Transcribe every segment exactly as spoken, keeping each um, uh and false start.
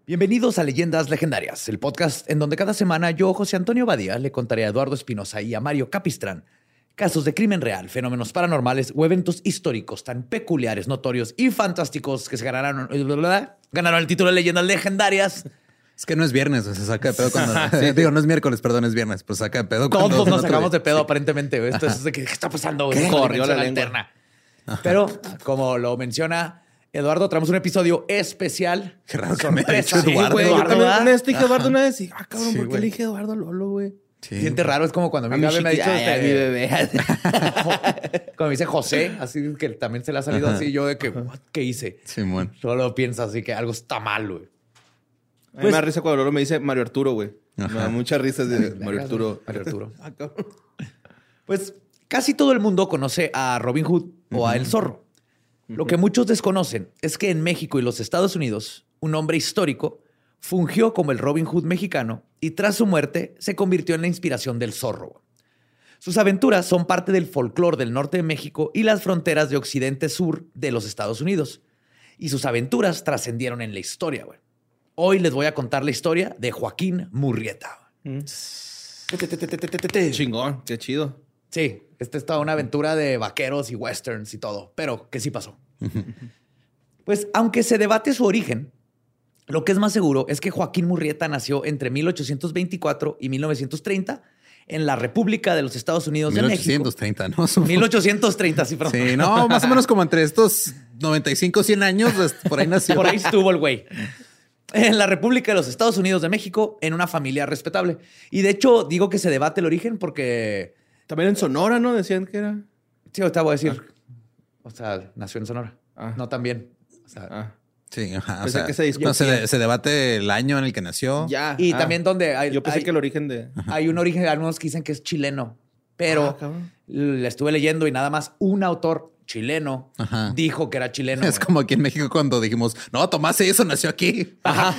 Bienvenidos a Leyendas Legendarias, el podcast en donde cada semana yo, José Antonio Badía, le contaré a Eduardo Espinosa y a Mario Capistrán casos de crimen real, fenómenos paranormales o eventos históricos tan peculiares, notorios y fantásticos que se ganaron, ganaron el título de Leyendas Legendarias. Es que no es viernes, se saca de pedo cuando... sí. Digo, no es miércoles, perdón, es viernes, pues saca de pedo cuando... Todos nos sacamos de pedo, sí. Aparentemente. Esto Ajá. es de que, ¿qué está pasando? ¿Qué? Corrió la alterna. Pero, como lo menciona Eduardo, traemos un episodio especial. Qué raro que me ha dicho Eduardo. Sí, güey, yo también una vez dije Eduardo una vez y, ah, cabrón, Sí, ¿por qué güey. le dije Eduardo Lolo, güey? Sí. Siente raro, es como cuando mi A mi Gabe me ha dicho... chiqui- ay, ay, mi bebé. Cuando me dice José, así que también se le ha salido Ajá. así, yo de que, "What? ¿Qué hice?" Simón. Solo piensa así que algo está mal, güey. A mí Pues- me da risa cuando Lolo me dice Mario Arturo, güey. Me Ajá. da mucha risa de Mario Arturo. Mario Arturo. Ah, cabrón. Pues casi todo el mundo conoce a Robin Hood o a El Zorro. Lo que muchos desconocen es que en México y los Estados Unidos, un hombre histórico fungió como el Robin Hood mexicano y tras su muerte se convirtió en la inspiración del Zorro. Sus aventuras son parte del folclore del norte de México y las fronteras de occidente-sur de los Estados Unidos. Y sus aventuras trascendieron en la historia, güey. Hoy les voy a contar la historia de Joaquín Murrieta. Chingón, qué chido. Sí, esta es toda una aventura de vaqueros y westerns y todo, pero que sí pasó. Pues aunque se debate su origen, lo que es más seguro es que Joaquín Murrieta nació entre mil ochocientos veinticuatro y mil novecientos treinta en la República de los Estados Unidos de mil ochocientos treinta, México. ¿no? mil ochocientos treinta, sí, perdón. Sí, no, más o menos como entre estos noventa y cinco, cien años, pues, por ahí nació. Por ahí estuvo el güey. En la República de los Estados Unidos de México, en una familia respetable. Y de hecho, digo que se debate el origen porque... También en Sonora, ¿no? Decían que era. Sí, ahorita voy a decir... O sea, nació en Sonora. Ah. No, también. O sea, Ah. Sí, ajá. O Pensé sea, que se discutía. no, se, de- se debate el año en el que nació. Ya. y ah. también donde hay, Yo pensé hay, que el origen de... hay un origen, algunos que dicen que es chileno, pero Ah, cabrón. le estuve leyendo y nada más un autor chileno Ajá. dijo que era chileno. Es güey. como aquí en México cuando dijimos, no, Tomás eso nació aquí.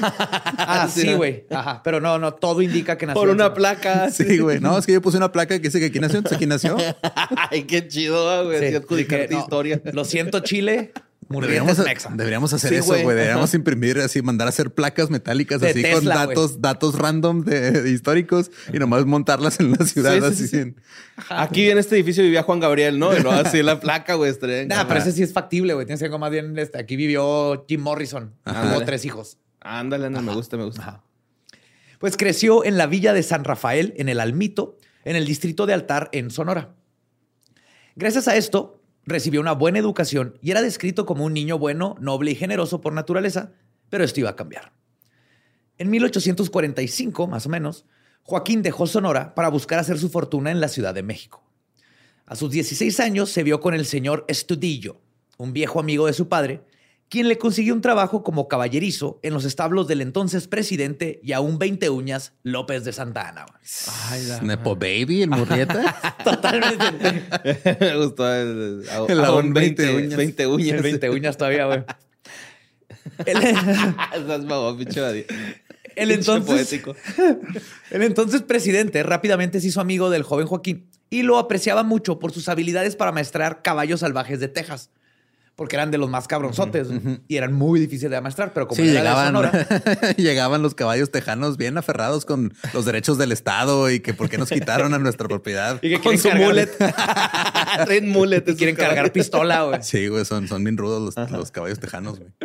Ah, sí, güey. Ajá. Pero no, no, todo indica que nació. Por en una Sonora. placa. Sí, güey. No, es que yo puse una placa que dice que aquí nació, entonces aquí nació. Ay, qué chido, güey. Sí, Así adjudicarte que no, historia. Lo siento, Chile. Murrieta Deberíamos, es mexa. deberíamos hacer Sí, eso, güey. güey. Deberíamos Ajá. imprimir así, mandar a hacer placas metálicas De así con Tesla, datos, datos random de, de históricos y nomás montarlas en la ciudad Sí, sí, así. sí, sí. en- Aquí en este edificio vivía Juan Gabriel, ¿no? Y luego así la placa, güey. estaría- Nah, pero ese sí es factible, güey. Tienes que algo más bien. Este, aquí vivió Jim Morrison. Ajá. Tuvo Ándale. tres hijos. Ándale, ándale, me gusta, me gusta. Ajá. Pues creció en la villa de San Rafael, en el Almito, en el distrito de Altar, en Sonora. Gracias a esto, recibió una buena educación y era descrito como un niño bueno, noble y generoso por naturaleza, pero esto iba a cambiar. En mil ochocientos cuarenta y cinco, más o menos, Joaquín dejó Sonora para buscar hacer su fortuna en la Ciudad de México. A sus dieciséis años se vio con el señor Estudillo, un viejo amigo de su padre, quien le consiguió un trabajo como caballerizo en los establos del entonces presidente y aún veinte uñas López de Santa Ana. güey. Ay, la- Nepo Baby, el Murrieta. Totalmente. me gustó el... a- El aún aún veinte veinte uñas. veinte uñas. El veinte uñas todavía, güey. El, Estás mamón, pinche Badía. el Pinche entonces, poético. el entonces presidente rápidamente se hizo amigo del joven Joaquín y lo apreciaba mucho por sus habilidades para amaestrar caballos salvajes de Texas. Porque eran de los más cabronzotes y eran muy difíciles de amaestrar, pero como Sí, era de llegaban, Sonora, llegaban los caballos tejanos bien aferrados con los derechos del Estado y que por qué nos quitaron a nuestra propiedad. y que Con quieren su cargar, mullet. Traen mullet. y quieren cargar pistola, güey. Sí, güey, son, son bien rudos los, los caballos tejanos, güey.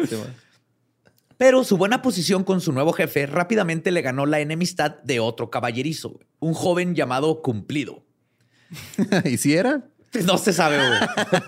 Pero su buena posición con su nuevo jefe rápidamente le ganó la enemistad de otro caballerizo, güey, un joven llamado Cumplido. ¿Y si era? No se sabe, güey.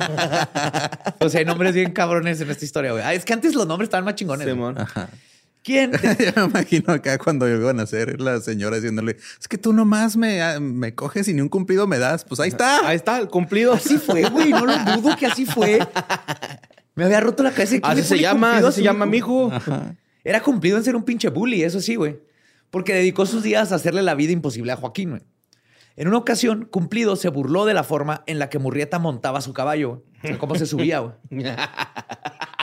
O sea, hay nombres bien cabrones en esta historia, güey. Ah, es que antes los nombres estaban más chingones. güey. Simón. ¿Quién? Yo me imagino acá cuando iban a hacer la señora diciéndole, es que tú nomás me, me coges y ni un cumplido me das. Pues ahí está. Ahí está, el cumplido. Así fue, güey. No lo dudo que así fue. Me había roto la cabeza. ¿Quién Así le se pone llama, Cumplido a así se su llama, hijo? mijo. Era cumplido en ser un pinche bully, eso sí, güey. Porque dedicó sus días a hacerle la vida imposible a Joaquín, güey. En una ocasión, Cumplido se burló de la forma en la que Murrieta montaba su caballo. O sea, cómo se subía, güey.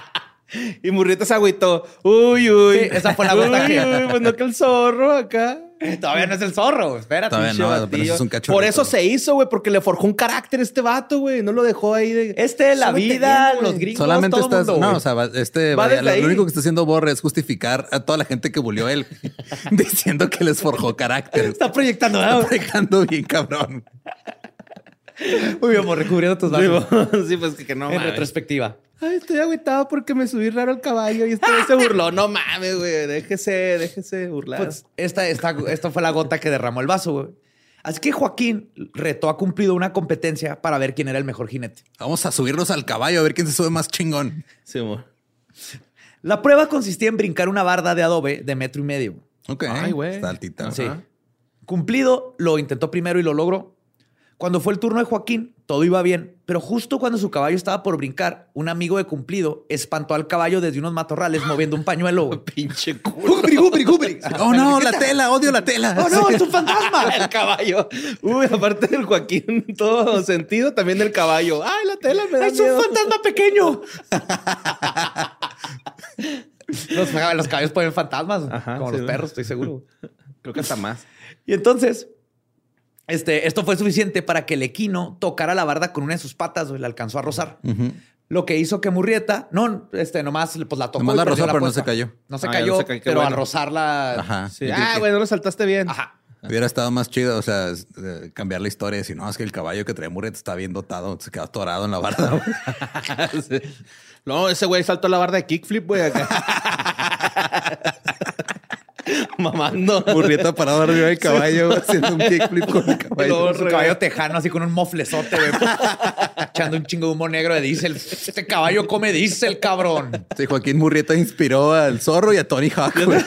Y Murrieta se agüitó. Uy, uy. Sí, esa fue la gota Uy, que- uy, pues no que el zorro acá. Todavía no es el zorro, espérate. Todavía no, Pinche pero eso es un batillo. cachorrito. Por eso se hizo, güey, porque le forjó un carácter a este vato, güey. No lo dejó ahí de... Este, la Solo te vida, viene, los güey. gringos, Solamente todo estás. mundo, no, güey. o sea, va- este. Va vaya, desde lo, ahí. lo único que está haciendo Borre es justificar a toda la gente que bulió él, diciendo que les forjó carácter. Está proyectando, ¿no? Está pegando bien, cabrón. Muy bien, amor, recubriendo tus vasos. Sí, pues que, que no en mames. retrospectiva. Ay, estoy agüitado porque me subí raro al caballo y este güey se burló. No mames, güey. Déjese, déjese burlar. Pues esta, esta, esta fue la gota que derramó el vaso, güey. Así que Joaquín retó a Cumplido una competencia para ver quién era el mejor jinete. Vamos a subirnos al caballo a ver quién se sube más chingón. Sí, amor. La prueba consistía en brincar una barda de adobe de metro y medio. Ok. Ay, güey. Está altita. Sí. Ajá. Cumplido lo intentó primero y lo logró. Cuando fue el turno de Joaquín, todo iba bien, pero justo cuando su caballo estaba por brincar, un amigo de Cumplido espantó al caballo desde unos matorrales moviendo un pañuelo, güey. Pinche culo. ¡Gubri, gubri, gubri! Oh, no, la tela, odio la tela. ¡Oh, no, es un fantasma! El caballo. Uy, aparte del Joaquín, todo sentido, también del caballo. Ay, la tela me da ¡Es miedo. un fantasma pequeño! los, los caballos ponen fantasmas, Ajá, como sí, los ¿no? perros, estoy seguro. Creo que hasta más. Y entonces, este, esto fue suficiente para que el equino tocara la barda con una de sus patas, güey, la alcanzó a rozar. Ujú. Lo que hizo que Murrieta, no, este, nomás pues, la tocó. Nomás y la perdió rozó, pero no apuesta. se cayó. No se Ah, ya cayó, no se cayó, qué pero al bueno. rozarla. Ajá. Sí. Yo Ah, creo güey, no lo saltaste bien. Ajá. que Hubiera estado más chido, o sea, es, eh, cambiar la historia. Si no, es que el caballo que trae Murrieta está bien dotado, se quedó atorado en la barda. güey. Sí. No, ese güey saltó la barda de kickflip, güey, acá. Mamando. Murrieta parado arriba del caballo, güey, haciendo un kickflip con el caballo. Con su caballo tejano, así con un moflezote, güey. Echando un chingo de humo negro de diésel. Este caballo come diésel, cabrón. Sí, Joaquín Murrieta inspiró al zorro y a Tony Hawk, güey.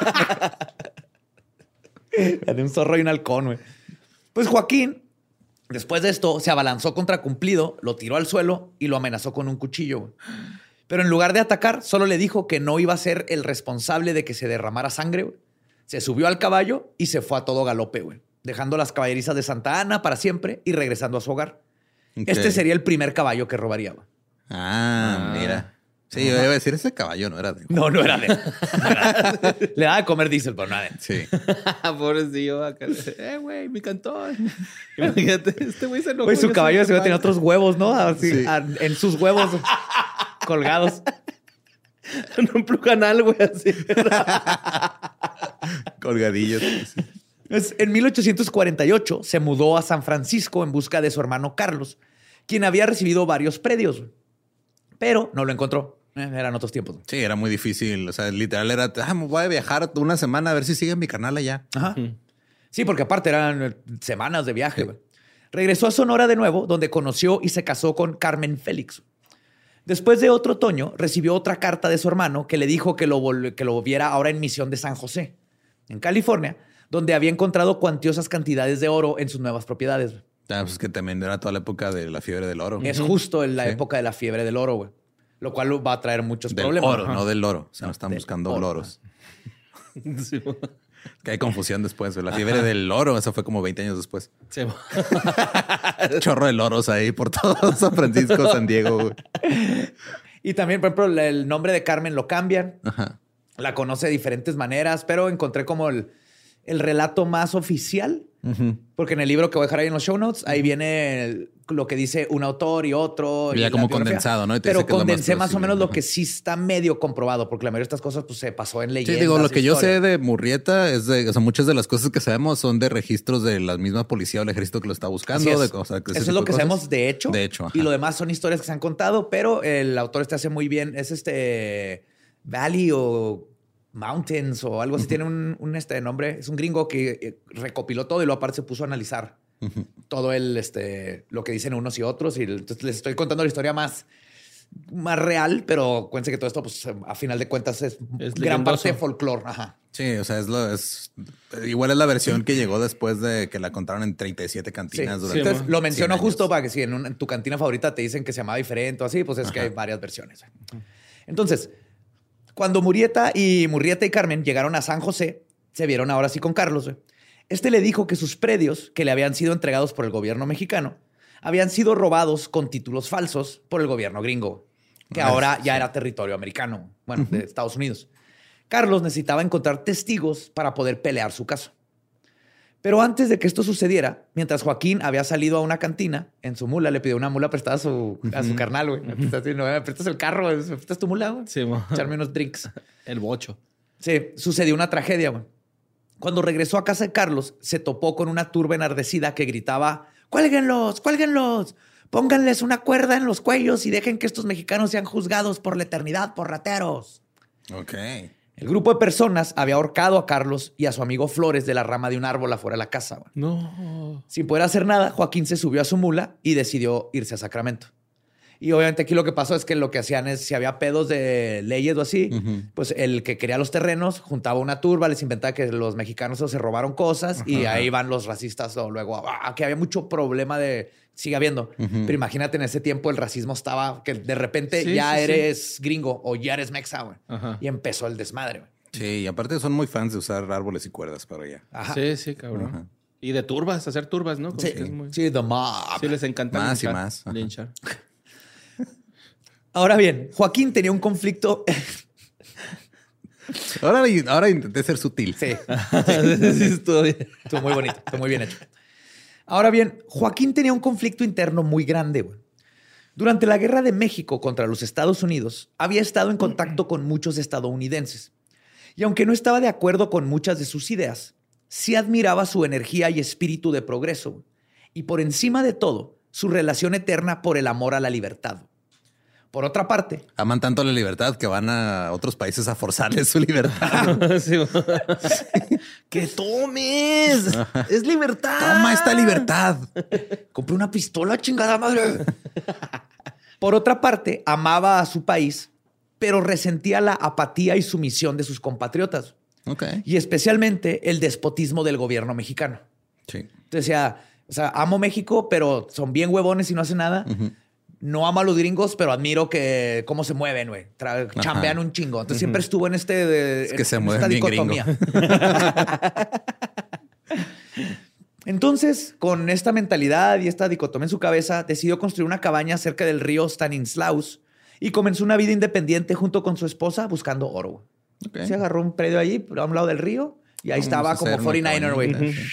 De un zorro y un halcón, güey. Pues Joaquín, después de esto, se abalanzó contra Cumplido, lo tiró al suelo y lo amenazó con un cuchillo, güey. Pero en lugar de atacar, solo le dijo que no iba a ser el responsable de que se derramara sangre, güey. Se subió al caballo y se fue a todo galope, güey. Dejando las caballerizas de Santa Ana para siempre y regresando a su hogar. Ok. Este sería el primer caballo que robaría, güey. Ah, Ah. mira. Sí, yo iba a decir, ese caballo no era de... No, no era de él. No era de él. Le daba de comer diésel, pero no era de él. Sí. Pobrecillo acá. Eh, güey, mi cantón. Imagínate, este güey se enojó. Güey, su yo caballo soy seguro tenía caballo. otros huevos, ¿no? Así, Sí. a- en sus huevos colgados. En un pluganal, güey, así. Colgadillos. Sí. Es- En mil ochocientos cuarenta y ocho se mudó a San Francisco en busca de su hermano Carlos, quien había recibido varios predios, pero no lo encontró. Eh, eran otros tiempos. Sí, era muy difícil. O sea, literal era, ah, me voy a viajar una semana a ver si sigue mi canal allá. Ajá. Sí, porque aparte eran eh, semanas de viaje. güey. Regresó a Sonora de nuevo, donde conoció y se casó con Carmen Félix. Después de otro otoño, recibió otra carta de su hermano que le dijo que lo, vol- que lo viera ahora en Misión de San José, en California, donde había encontrado cuantiosas cantidades de oro en sus nuevas propiedades. güey. Ah, pues que también era toda la época de la fiebre del oro. Es justo en la Sí. época de la fiebre del oro, güey. Lo cual va a traer muchos Del problemas. oro, Ajá. no del oro. O sea, no están del buscando oro. loros. Sí, güey. Que hay confusión después. güey. La fiebre del oro, eso fue como veinte años después. Sí, güey. Chorro de loros ahí por todo San Francisco, San Diego. güey. Y también, por ejemplo, el nombre de Carmen lo cambian. Ajá. La conoce de diferentes maneras, pero encontré como el, el relato más oficial. Ujú. Porque en el libro que voy a dejar ahí en los show notes, ahí viene el- lo que dice un autor y otro. Y ya la como biografía. condensado, ¿no? Y te Pero dice que es lo más condensé más o plausible. menos lo Ajá. que sí está medio comprobado, porque la mayoría de estas cosas pues, se pasó en Sí, leyendas. digo, lo que yo historias. sé de Murrieta es de, o sea, muchas de las cosas que sabemos son de registros de la misma policía o el ejército que lo está buscando. Así es. De, o sea, que ese Eso es tipo lo de que cosas. sabemos de hecho. De hecho, ajá. Y lo demás son historias que se han contado, pero el autor este hace muy bien. Es este Valley o Mountains o algo así. Tiene un, un, este nombre. Es un gringo que eh, recopiló todo y luego aparte se puso a analizar todo el, este, lo que dicen unos y otros. Y entonces les estoy contando la historia más, más real, pero cuéntense que todo esto, pues, a final de cuentas, es, Es gran leyendoso. parte de folclore. Ajá. Sí, o sea, es lo es igual es la versión que llegó después de que la contaron en treinta y siete Sí. cantinas Sí, durante entonces man. lo menciono cien años. justo para que si en, un- en tu cantina favorita te dicen que se llamaba diferente o así, pues es que hay varias versiones. Entonces, cuando Murrieta y Murrieta y Carmen llegaron a San José, se vieron ahora sí con Carlos. güey. Este le dijo que sus predios, que le habían sido entregados por el gobierno mexicano, habían sido robados con títulos falsos por el gobierno gringo, que Ah, ahora sí. ya era territorio americano, bueno, de Estados Unidos. Carlos necesitaba encontrar testigos para poder pelear su caso. Pero antes de que esto sucediera, mientras Joaquín había salido a una cantina, en su mula, le pidió una mula prestada a su, a su carnal, güey. Me prestas, no, me prestas el carro, güey. Me prestas tu mula, güey. Sí, mo. Echarme unos drinks. El bocho. Sí, sucedió una tragedia, güey. Cuando regresó a casa de Carlos, se topó con una turba enardecida que gritaba: ¡Cuélguenlos! ¡Cuélguenlos! Pónganles una cuerda en los cuellos y dejen que estos mexicanos sean juzgados por la eternidad por rateros. Ok. El grupo de personas había ahorcado a Carlos y a su amigo Flores de la rama de un árbol afuera de la casa, güey. No. Sin poder hacer nada, Joaquín se subió a su mula y decidió irse a Sacramento. Y obviamente aquí lo que pasó es que lo que hacían es, si había pedos de leyes o así, uh-huh. pues el que quería los terrenos juntaba una turba, les inventaba que los mexicanos se robaron cosas uh-huh. y ahí van los racistas o luego, ah, que había mucho problema de, sigue habiendo. Uh-huh. Pero imagínate, en ese tiempo el racismo estaba, que de repente sí, ya sí, eres sí. gringo o ya eres mexa, güey. Uh-huh. Y empezó el desmadre, güey. Sí, y aparte son muy fans de usar árboles y cuerdas para allá. Ajá. Sí, sí, cabrón. Uh-huh. Y de turbas, hacer turbas, ¿no? Como sí, es muy... sí, the mob. Sí, les encanta más linchar, y más. Ajá. Linchar. Ahora bien, Joaquín tenía un conflicto. ahora, ahora intenté ser sutil. Sí. sí, sí estuvo bien. Estuvo muy bonito, estuvo muy bien hecho. Ahora bien, Joaquín tenía un conflicto interno muy grande, güey. Durante la Guerra de México contra los Estados Unidos, había estado en contacto con muchos estadounidenses. Y aunque no estaba de acuerdo con muchas de sus ideas, sí admiraba su energía y espíritu de progreso. Güey. Y por encima de todo, su relación eterna por el amor a la libertad. Por otra parte... Aman tanto la libertad que van a otros países a forzarles su libertad. sí. ¡Que tomes! Ajá. ¡Es libertad! ¡Toma esta libertad! Compré una pistola, chingada madre. Por otra parte, amaba a su país, pero resentía la apatía y sumisión de sus compatriotas. Okay. Y especialmente el despotismo del gobierno mexicano. Sí. Entonces decía, o sea, amo México, pero son bien huevones y no hacen nada. Uh-huh. No amo a los gringos, pero admiro que cómo se mueven, güey. Tra- chambean un chingo. Entonces uh-huh. siempre estuvo en este de, es que en, se en mueven esta bien dicotomía. Gringo. Entonces, con esta mentalidad y esta dicotomía en su cabeza, decidió construir una cabaña cerca del río Stanislaus y comenzó una vida independiente junto con su esposa buscando oro. Okay. Se agarró un predio allí, a un lado del río, y ahí Vamos estaba como cuarenta y nueve er, güey. Uh-huh.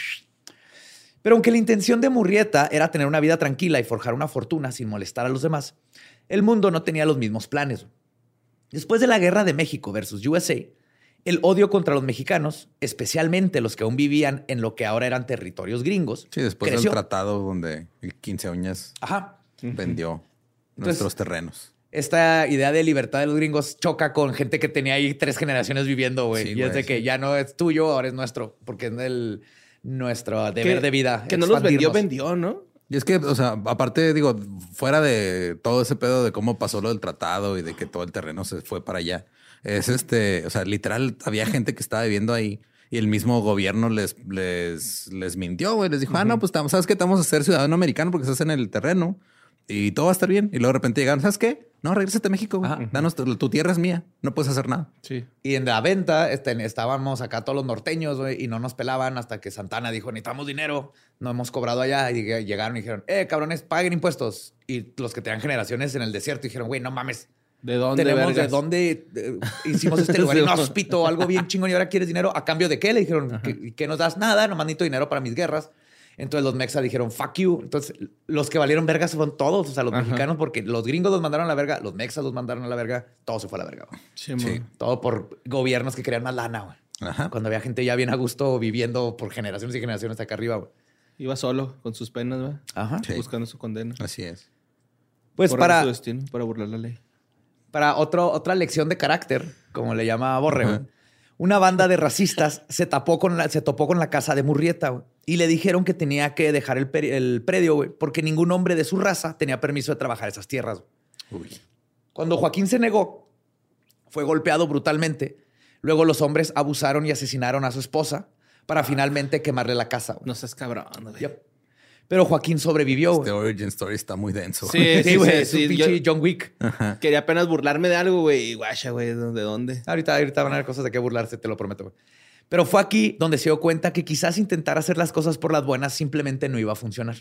Pero aunque la intención de Murrieta era tener una vida tranquila y forjar una fortuna sin molestar a los demás, el mundo no tenía los mismos planes. Después de la Guerra de México versus U S A, el odio contra los mexicanos, especialmente los que aún vivían en lo que ahora eran territorios gringos, sí, después creció. Del tratado donde el quince uñas Ajá. vendió Entonces, nuestros terrenos. Esta idea de libertad de los gringos choca con gente que tenía ahí tres generaciones viviendo, güey. Sí, y güey, es de que sí. ya no es tuyo, ahora es nuestro, porque es el... nuestro deber que, de vida. Que no los vendió, vendió, ¿no? Y es que, o sea, aparte, digo, fuera de todo ese pedo de cómo pasó lo del tratado y de que todo el terreno se fue para allá, es este, o sea, literal, había gente que estaba viviendo ahí y el mismo gobierno les, les, les mintió, güey. Les dijo, uh-huh. ah, no, pues, ¿sabes qué? Te vamos a ser ciudadano americano porque estás en el terreno y todo va a estar bien. Y luego de repente llegaron, ¿sabes qué? No, regrésate a México. Güey. Danos, tu, tu tierra es mía. No puedes hacer nada. Sí. Y en la venta este, estábamos acá todos los norteños, güey, y no nos pelaban hasta que Santana dijo, necesitamos dinero. No hemos cobrado allá. Y llegaron y dijeron, eh, cabrones, paguen impuestos. Y los que tenían generaciones en el desierto dijeron, güey, no mames. ¿De dónde? Tenemos de dónde eh, hicimos este lugar inhóspito, algo bien chingón y ahora quieres dinero. ¿A cambio de qué? Le dijeron, ¿qué, ¿qué nos das? Nada, nomás necesito dinero para mis guerras. Entonces los mexas dijeron, fuck you. Entonces los que valieron verga fueron todos, o sea, los Ajá. mexicanos, porque los gringos los mandaron a la verga, los mexas los mandaron a la verga, todo se fue a la verga. Sí, sí. Todo por gobiernos que querían más lana, güey. Ajá. Cuando había gente ya bien a gusto viviendo por generaciones y generaciones acá arriba, güey. Iba solo con sus penas, güey. Ajá. Sí. Buscando su condena. Así es. Pues Correr para... su destino, para burlar la ley. Para otro, otra lección de carácter, como le llama Borre, güey. Una banda de racistas se, tapó con la, se topó con la casa de Murrieta, güey, y le dijeron que tenía que dejar el, peri- el predio, güey, porque ningún hombre de su raza tenía permiso de trabajar esas tierras. Uy. Cuando Joaquín se negó, fue golpeado brutalmente. Luego los hombres abusaron y asesinaron a su esposa para finalmente quemarle la casa. Güey. No seas cabrón, güey. Yep. Pero Joaquín sobrevivió. Este origin story está muy denso. Sí, sí, güey. Es un pinche John Wick. Ajá. Quería apenas burlarme de algo, güey. Y guacha, güey, ¿de dónde? Ahorita, ahorita van a haber cosas de qué burlarse, te lo prometo, güey. Pero fue aquí donde se dio cuenta que quizás intentar hacer las cosas por las buenas simplemente no iba a funcionar.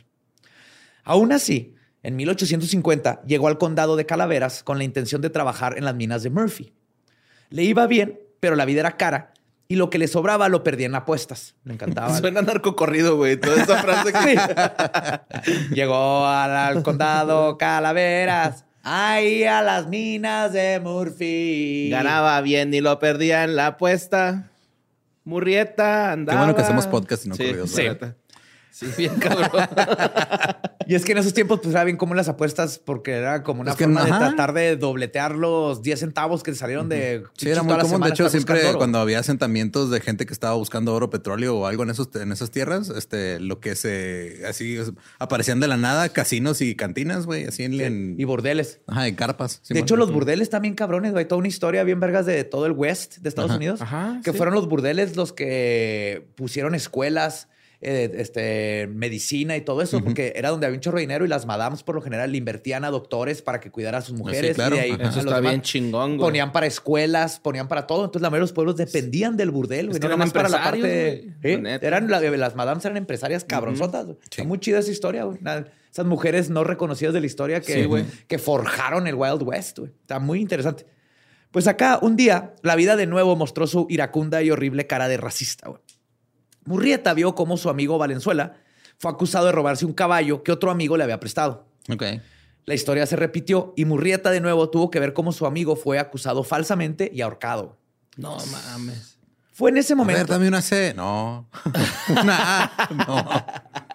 Aún así, en mil ochocientos cincuenta llegó al condado de Calaveras con la intención de trabajar en las minas de Murphy. Le iba bien, pero la vida era cara y lo que le sobraba lo perdía en apuestas. Me encantaba. Suena narcocorrido, güey. Toda esa frase que... Sí. Llegó al, al condado Calaveras. Ahí a las minas de Murphy. Ganaba bien y lo perdía en la apuesta. Murrieta andaba... Qué bueno que hacemos podcast y no sí, corridos. sí. ¿verdad? Sí, bien cabrón. Y es que en esos tiempos pues era bien como las apuestas porque era como una Es que, forma de ajá. tratar de dobletear los diez centavos que salieron de... Sí, era muy toda la común. De semana hecho, estar siempre buscando oro. cuando había asentamientos de gente que estaba buscando oro, petróleo o algo en esos en esas tierras, este, lo que se así aparecían de la nada casinos y cantinas, güey, así en, Sí, en- y bordeles. ajá, en carpas. De hecho, los burdeles también cabrones, güey. Toda una historia bien vergas de todo el West de Estados Ajá. Unidos. Ajá, que sí. fueron los burdeles los que pusieron escuelas, eh, este, medicina y todo eso, porque era donde había un chorro de dinero y las madams por lo general le invertían a doctores para que cuidara a sus mujeres. claro. Y de ahí Ajá. a Eso los está demás bien chingón, güey. ponían para escuelas, ponían para todo. Entonces la mayoría de los pueblos dependían del burdel, güey. Es que No eran nada más para la empresarios, parte... güey, ¿eh? la neta. Eran la- las madams eran empresarias cabronzotas. güey. Está muy chida esa historia, güey. Nada- Esas mujeres no reconocidas de la historia que, Sí, güey. que forjaron el Wild West, güey. Está muy interesante. Pues acá, un día, la vida de nuevo mostró su iracunda y horrible cara de racista, güey. Murrieta vio cómo su amigo Valenzuela fue acusado de robarse un caballo que otro amigo le había prestado. Ok. La historia se repitió y Murrieta de nuevo tuvo que ver cómo su amigo fue acusado falsamente y ahorcado. No mames. Fue en ese A ver, momento... dame una C. No. Una A. No.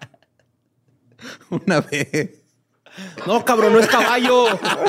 Una B. No, cabrón, no es caballo.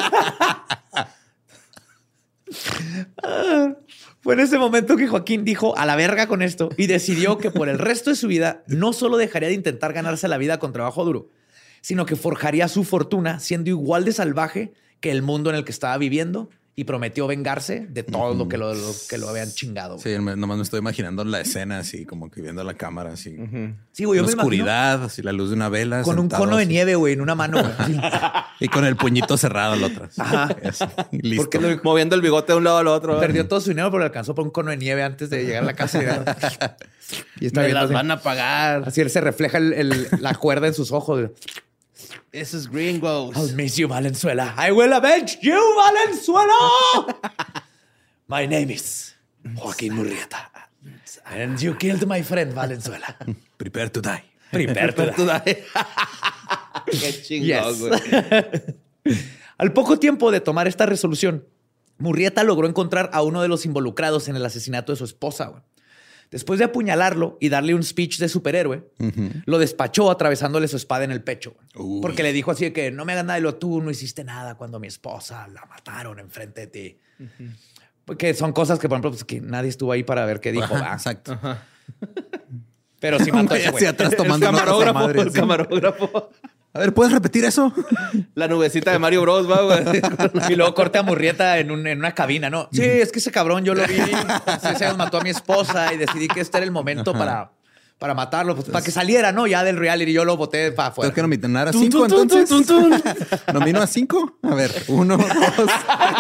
Fue en ese momento que Joaquín dijo a la verga con esto y decidió que por el resto de su vida no solo dejaría de intentar ganarse la vida con trabajo duro, sino que forjaría su fortuna siendo igual de salvaje que el mundo en el que estaba viviendo y prometió vengarse de todo lo que lo, lo que lo habían chingado. güey. Sí, me- nomás me estoy imaginando la escena así, como que viendo la cámara así. Sí, güey, yo la me imagino oscuridad, así la luz de una vela. con un sentado cono de así. nieve, güey, en una mano. güey. Sí. Y con el puñito cerrado la otra. Ajá. Así, listo. Porque lo- Moviendo el bigote de un lado al otro. perdió todo su dinero, pero le alcanzó por un cono de nieve antes de llegar a la casa. Y, era- y está Me viendo las así. van a pagar. Así él se refleja el- el- la cuerda en sus ojos. güey. Esos gringos. I'll miss you, Valenzuela. I will avenge you, Valenzuela. My name is Joaquín Murrieta. And you killed my friend, Valenzuela. Prepare to die. Prepare to die. Qué chingón, Yes. güey. Al poco tiempo de tomar esta resolución, Murrieta logró encontrar a uno de los involucrados en el asesinato de su esposa. güey. Después de apuñalarlo y darle un speech de superhéroe, lo despachó atravesándole su espada en el pecho. güey. Uy. Porque le dijo así de que no me hagas nada y lo tú no hiciste nada cuando mi esposa la mataron enfrente de ti. Porque son cosas que, por ejemplo, pues, que nadie estuvo ahí para ver qué dijo. Ajá, ¿va? exacto. Pero sí mató a Güey, ese güey. hacia atrás El tomando notas de camarógrafo, madre, el sí. camarógrafo. A ver, ¿puedes repetir eso? La nubecita de Mario Bros, va, güey. Y luego corte a Murrieta en, un- en una cabina, ¿no? Sí, es que ese cabrón yo lo vi. Sí, se mató a mi esposa y decidí que este era el momento para, para matarlo, pues, para que saliera, ¿no? Ya del reality yo lo boté para afuera. Tengo que nominar a Tun, cinco, tun, tun, entonces. tun, tun. ¿Nomino a cinco? A ver, uno, dos,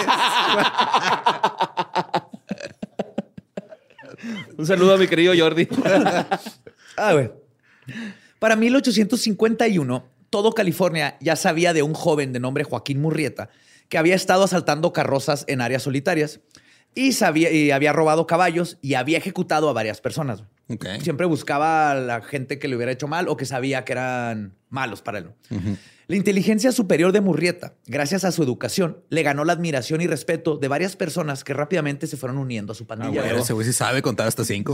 Un saludo a mi querido Jordi. Ah, güey. Para mil ochocientos cincuenta y uno, todo California ya sabía de un joven de nombre Joaquín Murrieta que había estado asaltando carrozas en áreas solitarias y, sabía, y había robado caballos y había ejecutado a varias personas. Ok. Siempre buscaba a la gente que le hubiera hecho mal o que sabía que eran malos para él. La inteligencia superior de Murrieta, gracias a su educación, le ganó la admiración y respeto de varias personas que rápidamente se fueron uniendo a su Ah, pandilla. güey, ese güey sí sabe contar hasta cinco.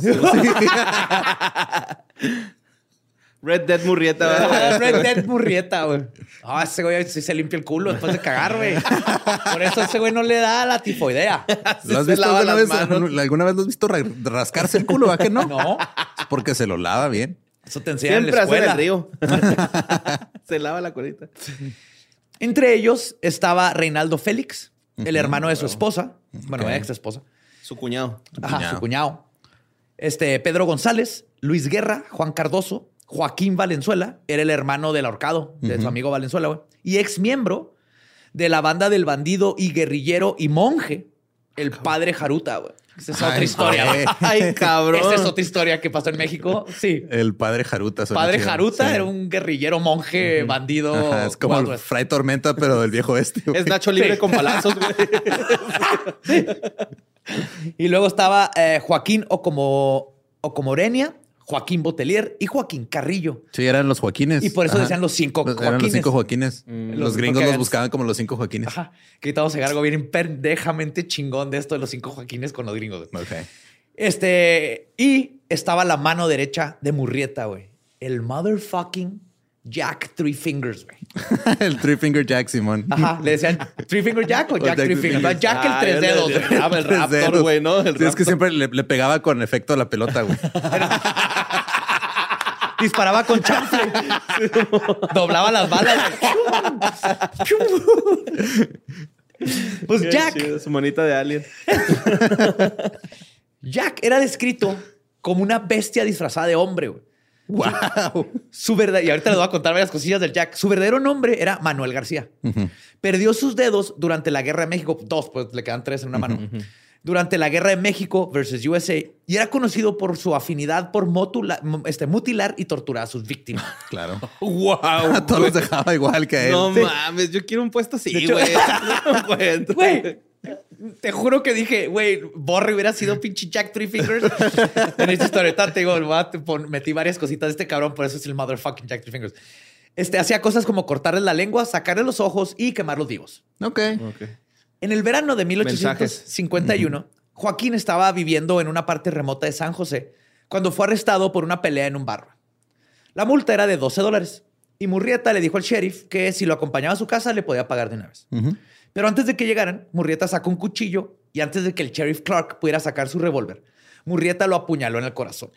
Red Dead Murrieta, va, Ah, güey. Red Dead Murrieta, güey. Ah, ese güey sí se limpia el culo después de cagar, güey. Por eso ese güey no le da la tifoidea. ¿Lo has Se visto lava alguna las vez? manos. ¿Alguna vez lo has visto ra- rascarse el culo? ¿A que no? No, Es porque se lo lava bien. eso te enseñan en Siempre la hace en escuela. el río. Se lava la colita. Entre ellos estaba Reinaldo Félix, el hermano de su esposa. Bueno, Ok. ex esposa. Su cuñado. Ajá, cuñado. su cuñado. Este, Pedro González, Luis Guerra, Juan Cardoso, Joaquín Valenzuela, era el hermano del ahorcado, de su amigo Valenzuela, güey. Y ex miembro de la banda del bandido y guerrillero y monje, el padre Jaruta, güey. Esa es otra Ay, historia, güey. güey. Ay, cabrón. Esa es otra historia que pasó en México. Sí. El padre Jaruta. suena Padre chido. Jaruta Sí. era un guerrillero, monje, bandido. Ajá, es como Wild el West. Fray Tormenta, pero del viejo este. güey. Es Nacho libre Sí. con balazos, güey. Y luego estaba eh, Joaquín Ocomo, Ocomorenia, Joaquín Botelier y Joaquín Carrillo. Sí, eran los Joaquines. Y por eso Ajá. decían los cinco Los- Joaquines. Eran los cinco Joaquines. Mm. Los, Los gringos cinco los que- buscaban como los cinco Joaquines. Ajá. Que ahorita vamos a llegar algo bien pendejamente chingón de esto de los cinco Joaquines con los gringos. Ok. Este, y estaba la mano derecha de Murrieta, güey. El motherfucking Jack Three Fingers, güey. El Three Finger Jack, Simón. Ajá, le decían Three Finger Jack o O Jack Jack Three Three Fingers. Fingers. Jack el Ah, tres yo le- dedos. yo- güey. Ah, el Tres Raptor, dedos. güey, ¿no? El Sí, es que Raptor. siempre le, le pegaba con efecto a la pelota, güey. Disparaba con chanfle. Doblaba las balas. Pues Qué Jack, chido, su monita de alien. Jack era descrito como una bestia disfrazada de hombre, güey. ¡Wow! Su verdad, y ahorita les voy a contar varias cosillas del Jack. Su verdadero nombre era Manuel García. Perdió sus dedos durante la Guerra de México. Dos, pues le quedan tres en una mano. Durante la Guerra de México versus U S A. Y era conocido por su afinidad por motula- este, mutilar y torturar a sus víctimas. Claro. ¡Wow! A todos los dejaba igual que a él. No Sí. mames, yo quiero un puesto así, De hecho- güey. No puedo. Güey, te juro que dije, güey, Borre hubiera sido pinche Jack Three Fingers. En esta historieta te digo, voy a pon- metí varias cositas de este cabrón, por eso es el motherfucking Jack Three Fingers. Este, hacía cosas como cortarles la lengua, sacarle los ojos y quemarlos vivos. Ok. Ok. En el verano de mil ochocientos cincuenta y uno, Joaquín estaba viviendo en una parte remota de San José cuando fue arrestado por una pelea en un bar. La multa era de doce dólares y Murrieta le dijo al sheriff que si lo acompañaba a su casa le podía pagar de una vez. Ujú. Pero antes de que llegaran, Murrieta sacó un cuchillo y antes de que el sheriff Clark pudiera sacar su revólver, Murrieta lo apuñaló en el corazón.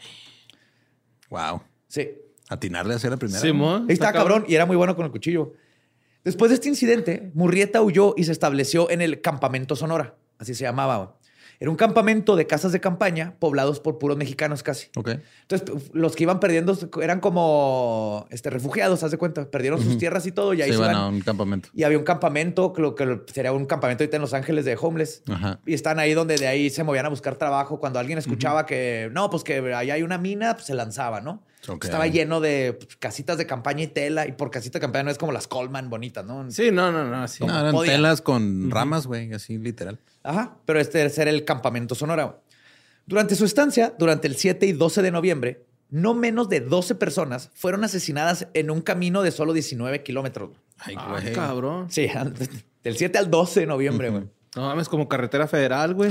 Wow. Sí. Atinarle hacia la primera. Simón. Ahí está cabrón y era muy bueno con el cuchillo. Después de este incidente, Murrieta huyó y se estableció en el Campamento Sonora. Así se llamaba. Era un campamento de casas de campaña poblados por puros mexicanos casi. Ok. Entonces, los que iban perdiendo eran como este, refugiados, haz de cuenta. Perdieron sus tierras y todo y ahí Se se iban iban. a un campamento. Y había un campamento, creo que sería un campamento ahorita en Los Ángeles de homeless. Ajá. Y están ahí donde de ahí se movían a buscar trabajo. Cuando alguien escuchaba que, no, pues que allá hay una mina, pues se lanzaba, ¿no? Ok. Estaba lleno de pues, casitas de campaña y tela. Y por casitas de campaña no es como las Coleman bonitas, ¿no? Sí, no, no, no. Sí. No, eran podían. telas con ramas, güey, así literal. Ajá, pero este era el campamento Sonora. Durante su estancia, durante el siete y doce de noviembre, no menos de doce personas fueron asesinadas en un camino de solo diecinueve kilómetros. Ay, Ah, güey. cabrón. Sí, del siete al doce de noviembre, güey. No mames, como carretera federal, güey.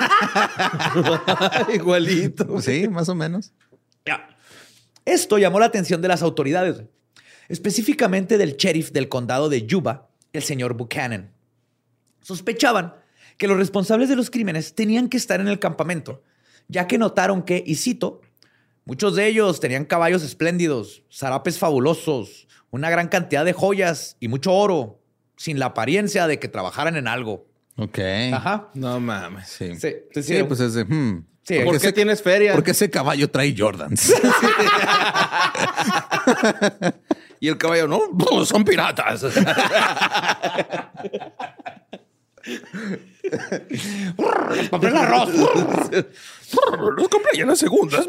Igualito. Sí, más o menos. Ya. Esto llamó la atención de las autoridades, güey. Específicamente del sheriff del condado de Yuba, el señor Buchanan. Sospechaban que los responsables de los crímenes tenían que estar en el campamento, ya que notaron que, y cito, muchos de ellos tenían caballos espléndidos, zarapes fabulosos, una gran cantidad de joyas y mucho oro, sin la apariencia de que trabajaran en algo. Ok. Ajá. No mames. Sí. Sí, entonces, Sí, pues es de... hmm, Sí, ¿por ¿Por qué qué ese- tienes feria? Porque ese caballo trae Jordans. Y el caballo, no, ¡Bum! Son piratas. compré el arroz. Los compré ya en las segundas.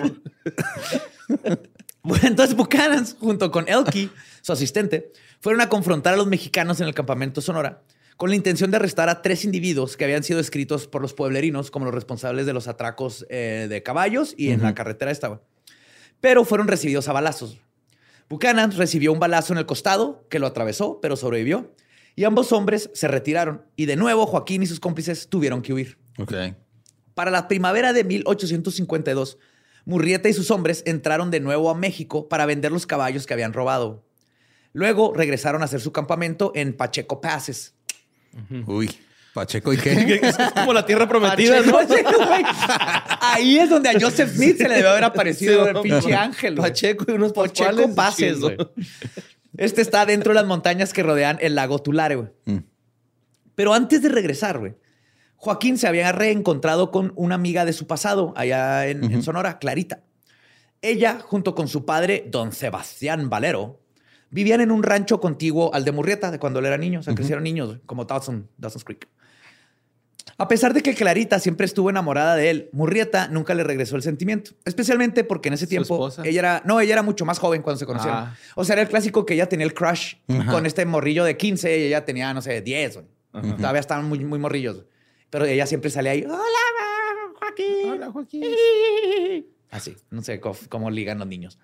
Bueno, entonces Buchanan, junto con Elkie, su asistente, fueron a confrontar a los mexicanos en el campamento Sonora con la intención de arrestar a tres individuos que habían sido descritos por los pueblerinos como los responsables de los atracos eh, de caballos y en la carretera estaba. Pero fueron recibidos a balazos. Buchanan recibió un balazo en el costado que lo atravesó, pero sobrevivió. Y ambos hombres se retiraron. Y de nuevo, Joaquín y sus cómplices tuvieron que huir. Ok. Para la primavera de mil ochocientos cincuenta y dos, Murrieta y sus hombres entraron de nuevo a México para vender los caballos que habían robado. Luego regresaron a hacer su campamento en Pacheco Passes. Uy. ¿Pacheco y qué? Es como la tierra prometida, ¿no? Pacheco, sí, güey. Ahí es donde a Joseph Smith se le debe haber aparecido Sí, el no, pinche no. ángel. güey. Pacheco y unos Pacheco pascuales, Passes, chido. güey. Este está dentro de las montañas que rodean el lago Tulare, güey. Mm. Pero antes de regresar, güey, Joaquín se había reencontrado con una amiga de su pasado allá en, en Sonora, Clarita. Ella, junto con su padre, don Sebastián Valero, vivían en un rancho contiguo al de Murrieta, de cuando él era niño. O sea, crecieron niños, güey, como Dawson, Dawson's Creek. A pesar de que Clarita siempre estuvo enamorada de él, Murrieta nunca le regresó el sentimiento. Especialmente porque en ese ¿Su tiempo esposa? ella era... No, ella era mucho más joven cuando se conocieron. Ah. O sea, era el clásico que ella tenía el crush Ajá. con este morrillo de quince y ella tenía, no sé, diez. güey. Todavía estaban muy, muy morrillos. Pero ella siempre salía ahí, hola, Hola, Joaquín. Así, no sé cómo, cómo ligan los niños.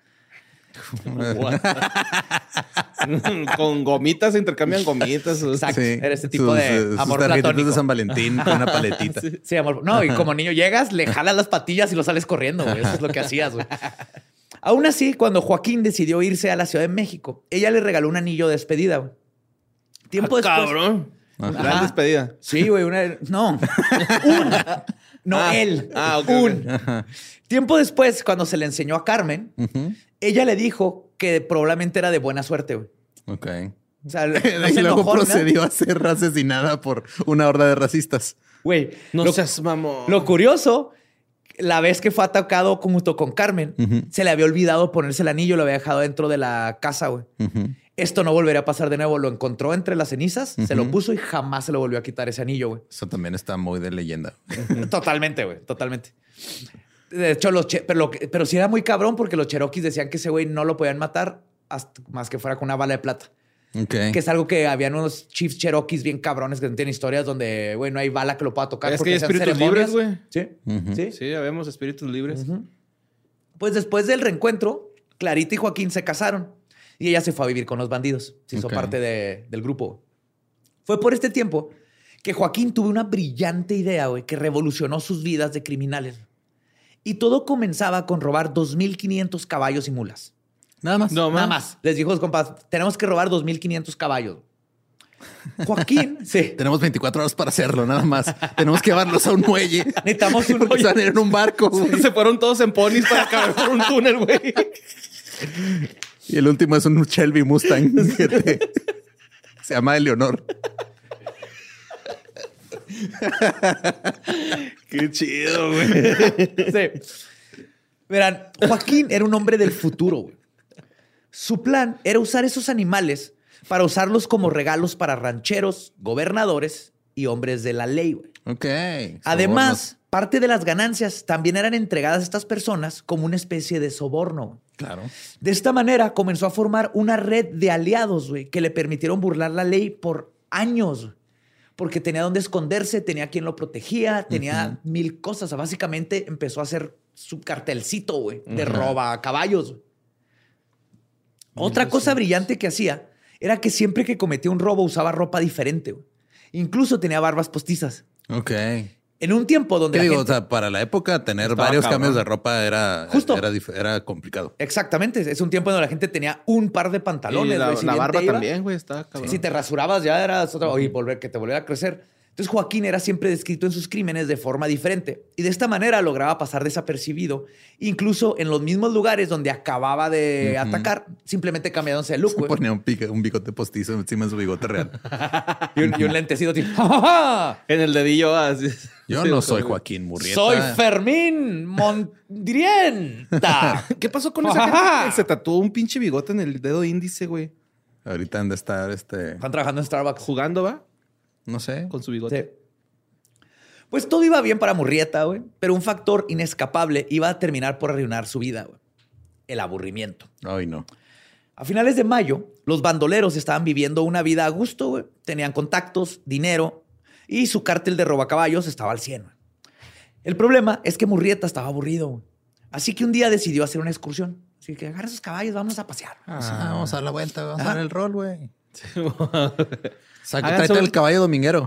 Con gomitas se intercambian gomitas. Exacto. Sí. Era este tipo Sus, de eh, sus amor tarjetitas platónico. de San Valentín con una paletita. Sí. Sí, amor. No, y como niño llegas, le jalas las patillas y lo sales corriendo, güey. Eso es lo que hacías, güey. Aún así, cuando Joaquín decidió irse a la Ciudad de México, ella le regaló un anillo de despedida, güey. Tiempo Ah, después. cabrón. Ajá. Gran despedida. Sí, güey, una. No. Un. No, Ah. él. Ah, ok, Un. ok. Tiempo después, cuando se le enseñó a Carmen, Ujú. ella le dijo que probablemente era de buena suerte, güey. Ok. O sea, no y se luego enojó, ¿no? procedió a ser asesinada por una horda de racistas. Güey, No lo, seas mamón. lo curioso, la vez que fue atacado junto con Carmen, Ujú. se le había olvidado ponerse el anillo, lo había dejado dentro de la casa, güey. Ujú. Esto no volvería a pasar de nuevo. Lo encontró entre las cenizas, se lo Ujú. puso y jamás se lo volvió a quitar ese anillo, güey. Eso también está muy de leyenda. Totalmente, güey, totalmente. De hecho, los che- pero, lo que- pero sí era muy cabrón porque los cherokees decían que ese güey no lo podían matar hasta, más que fuera con una bala de plata. Ok. Que es algo que habían unos chiefs cherokees bien cabrones que tienen historias donde, güey, no hay bala que lo pueda tocar. Es porque que hay hacían espíritus ceremonias. libres, güey. Sí, Ujú. sí. Sí, ya vemos espíritus libres. Ujú. Pues después del reencuentro, Clarita y Joaquín se casaron y ella se fue a vivir con los bandidos. Se hizo Ok. parte de- del grupo. Fue por este tiempo que Joaquín tuvo una brillante idea, güey, que revolucionó sus vidas de criminales. Y todo comenzaba con robar dos mil quinientos caballos y mulas. Nada más. No, Nada más. más. Les dijo a los compas, tenemos que robar dos mil quinientos caballos. Joaquín, sí. Tenemos veinticuatro horas para hacerlo, nada más. Tenemos que llevarlos a un muelle. Necesitamos un... Porque están en un barco. güey. Se fueron todos en ponis para caber por un túnel, güey. Y el último es un Shelby Mustang. que te- Se llama Eleonor. Qué chido, güey. Sí. Verán, Joaquín era un hombre del futuro, güey. Su plan era usar esos animales para usarlos como regalos para rancheros, gobernadores y hombres de la ley, güey. Ok. Además, parte de las ganancias también eran entregadas a estas personas como una especie de soborno, güey. Claro. De esta manera comenzó a formar una red de aliados, güey, que le permitieron burlar la ley por años, güey. Porque tenía donde esconderse, tenía quien lo protegía, tenía uh-huh. mil cosas. O sea, básicamente empezó a hacer su cartelcito, güey, de uh-huh. roba a caballos. Güey. Otra cosa brillante que hacía era que siempre que cometía un robo usaba ropa diferente, güey. Incluso tenía barbas postizas. Ok. En un tiempo donde... ¿Qué la digo? gente... O sea, para la época tener Estaba varios cabrón. cambios de ropa era, Justo. era, dif- era complicado. Exactamente. Es un tiempo donde la gente tenía un par de pantalones. Y la, güey. Si la bien barba te iba, también, güey, estaba cabrón. Si te rasurabas ya eras otra... Oye, volver, que te volviera a crecer. Entonces Joaquín era siempre descrito en sus crímenes de forma diferente. Y de esta manera lograba pasar desapercibido. Incluso en los mismos lugares donde acababa de uh-huh. atacar, simplemente cambiándose de look, Se güey. ponía un, pique, un bigote postizo encima de su bigote real. y, un, y un lentecito tipo... ¡Ja, ja, ja! En el dedillo así. Yo Sí, no güey. soy Joaquín Murrieta. Soy Fermín Mondrienta. ¿Qué pasó con esa gente que se tatuó un pinche bigote en el dedo índice, güey? Ahorita han de estar, este... Están trabajando en Starbucks. Jugando, ¿va? No sé. Con su bigote. Sí. Pues todo iba bien para Murrieta, güey. Pero un factor inescapable iba a terminar por arruinar su vida, güey. El aburrimiento. Ay, no. A finales de mayo, los bandoleros estaban viviendo una vida a gusto, güey. Tenían contactos, dinero y su cártel de robacaballos estaba al cien. Güey. El problema es que Murrieta estaba aburrido, güey. Así que un día decidió hacer una excursión. Así que agarra esos caballos, vamos a pasear. Ah, sí, vamos a dar la vuelta, vamos Ajá. a dar el rol, güey. Saca, Hagan tráete sobre- el caballo dominguero.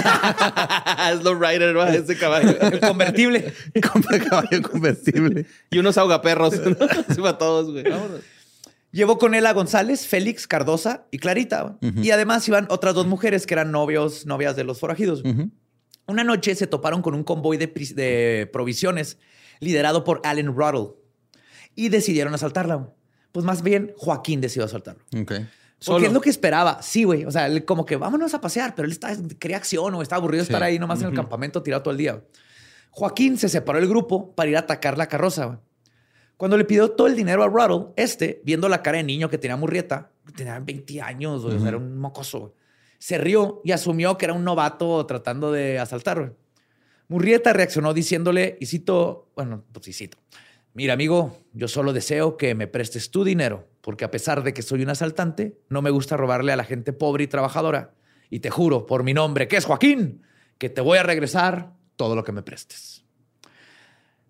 Es lo rider, ¿va? Ese caballo. El convertible. Compra caballo convertible. Y unos ahogaperros. Se va a todos, güey. Vámonos. Llevó con él a González, Félix, Cardosa y Clarita. güey. Ujú. Y además iban otras dos mujeres que eran novios, novias de los forajidos. güey. Ujú. Una noche se toparon con un convoy de, pris- de provisiones liderado por Allen Ruddle y decidieron asaltarla. güey. Pues más bien Joaquín decidió asaltarlo. Ok. Porque Solo. es lo que esperaba. Sí, güey. O sea, él como que vámonos a pasear, pero él está, quería acción o estaba aburrido de Sí. estar ahí nomás en el campamento tirado todo el día. güey. Joaquín se separó del grupo para ir a atacar la carroza. güey. Cuando le pidió todo el dinero a Ruddle, este, viendo la cara de niño que tenía Murrieta, tenía veinte años, güey, o sea, era un mocoso, güey, se rió y asumió que era un novato tratando de asaltar. güey. Murrieta reaccionó diciéndole, y cito, bueno, pues sí cito, mira, amigo, yo solo deseo que me prestes tu dinero, porque a pesar de que soy un asaltante, no me gusta robarle a la gente pobre y trabajadora. Y te juro, por mi nombre, que es Joaquín, que te voy a regresar todo lo que me prestes.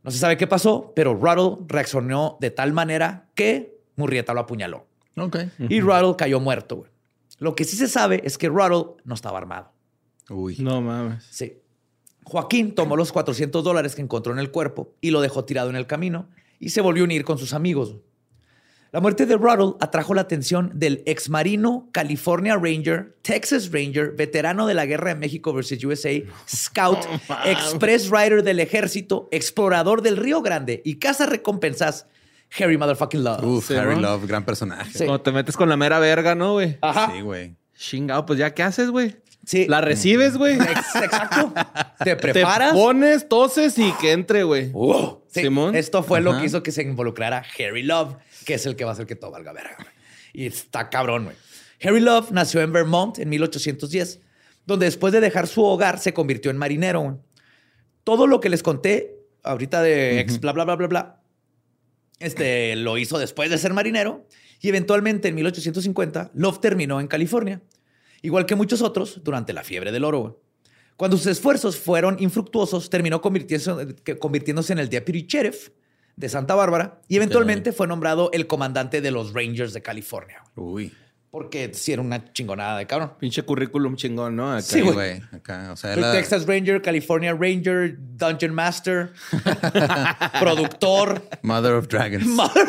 No se sabe qué pasó, pero Ruddle reaccionó de tal manera que Murrieta lo apuñaló. Ok. Y Ruddle cayó muerto, güey. Lo que sí se sabe es que Ruddle no estaba armado. Uy. No mames. Sí. Joaquín tomó los cuatrocientos dólares que encontró en el cuerpo y lo dejó tirado en el camino y se volvió a unir con sus amigos. La muerte de Ruddle atrajo la atención del exmarino, California Ranger, Texas Ranger, veterano de la Guerra de México versus U S A, Scout, Express Rider del Ejército, explorador del Río Grande y caza recompensas, Harry Motherfucking Love. Uf, Sí, Harry ¿no? Love, gran personaje. Sí. Cuando te metes con la mera verga, ¿no, güey? Ajá. Sí, güey. Chingado, pues ya, ¿qué haces, güey? Sí. La recibes, güey. Ex- Exacto. Te Te preparas. pones, toses y que entre, güey. Uh, sí. Simón. Esto fue lo Ajá. que hizo que se involucrara Harry Love, que es el que va a hacer que todo valga verga, güey. Y está cabrón, güey. Harry Love nació en Vermont en mil ochocientos diez, donde después de dejar su hogar se convirtió en marinero, güey. Todo lo que les conté ahorita de ex bla, bla, bla, bla, bla, este, lo hizo después de ser marinero y eventualmente en mil ochocientos cincuenta Love terminó en California, igual que muchos otros durante la fiebre del oro, güey. Cuando sus esfuerzos fueron infructuosos, terminó convirtiéndose, convirtiéndose en el deputy sheriff de Santa Bárbara y eventualmente Ok. fue nombrado el comandante de los Rangers de California. Uy. Porque sí era una chingonada de cabrón. Pinche currículum chingón, ¿no? Acá. Sí, Sí, güey. güey. Acá, o sea, Fue la... Texas Ranger, California Ranger, Dungeon Master, productor. Mother of Dragons.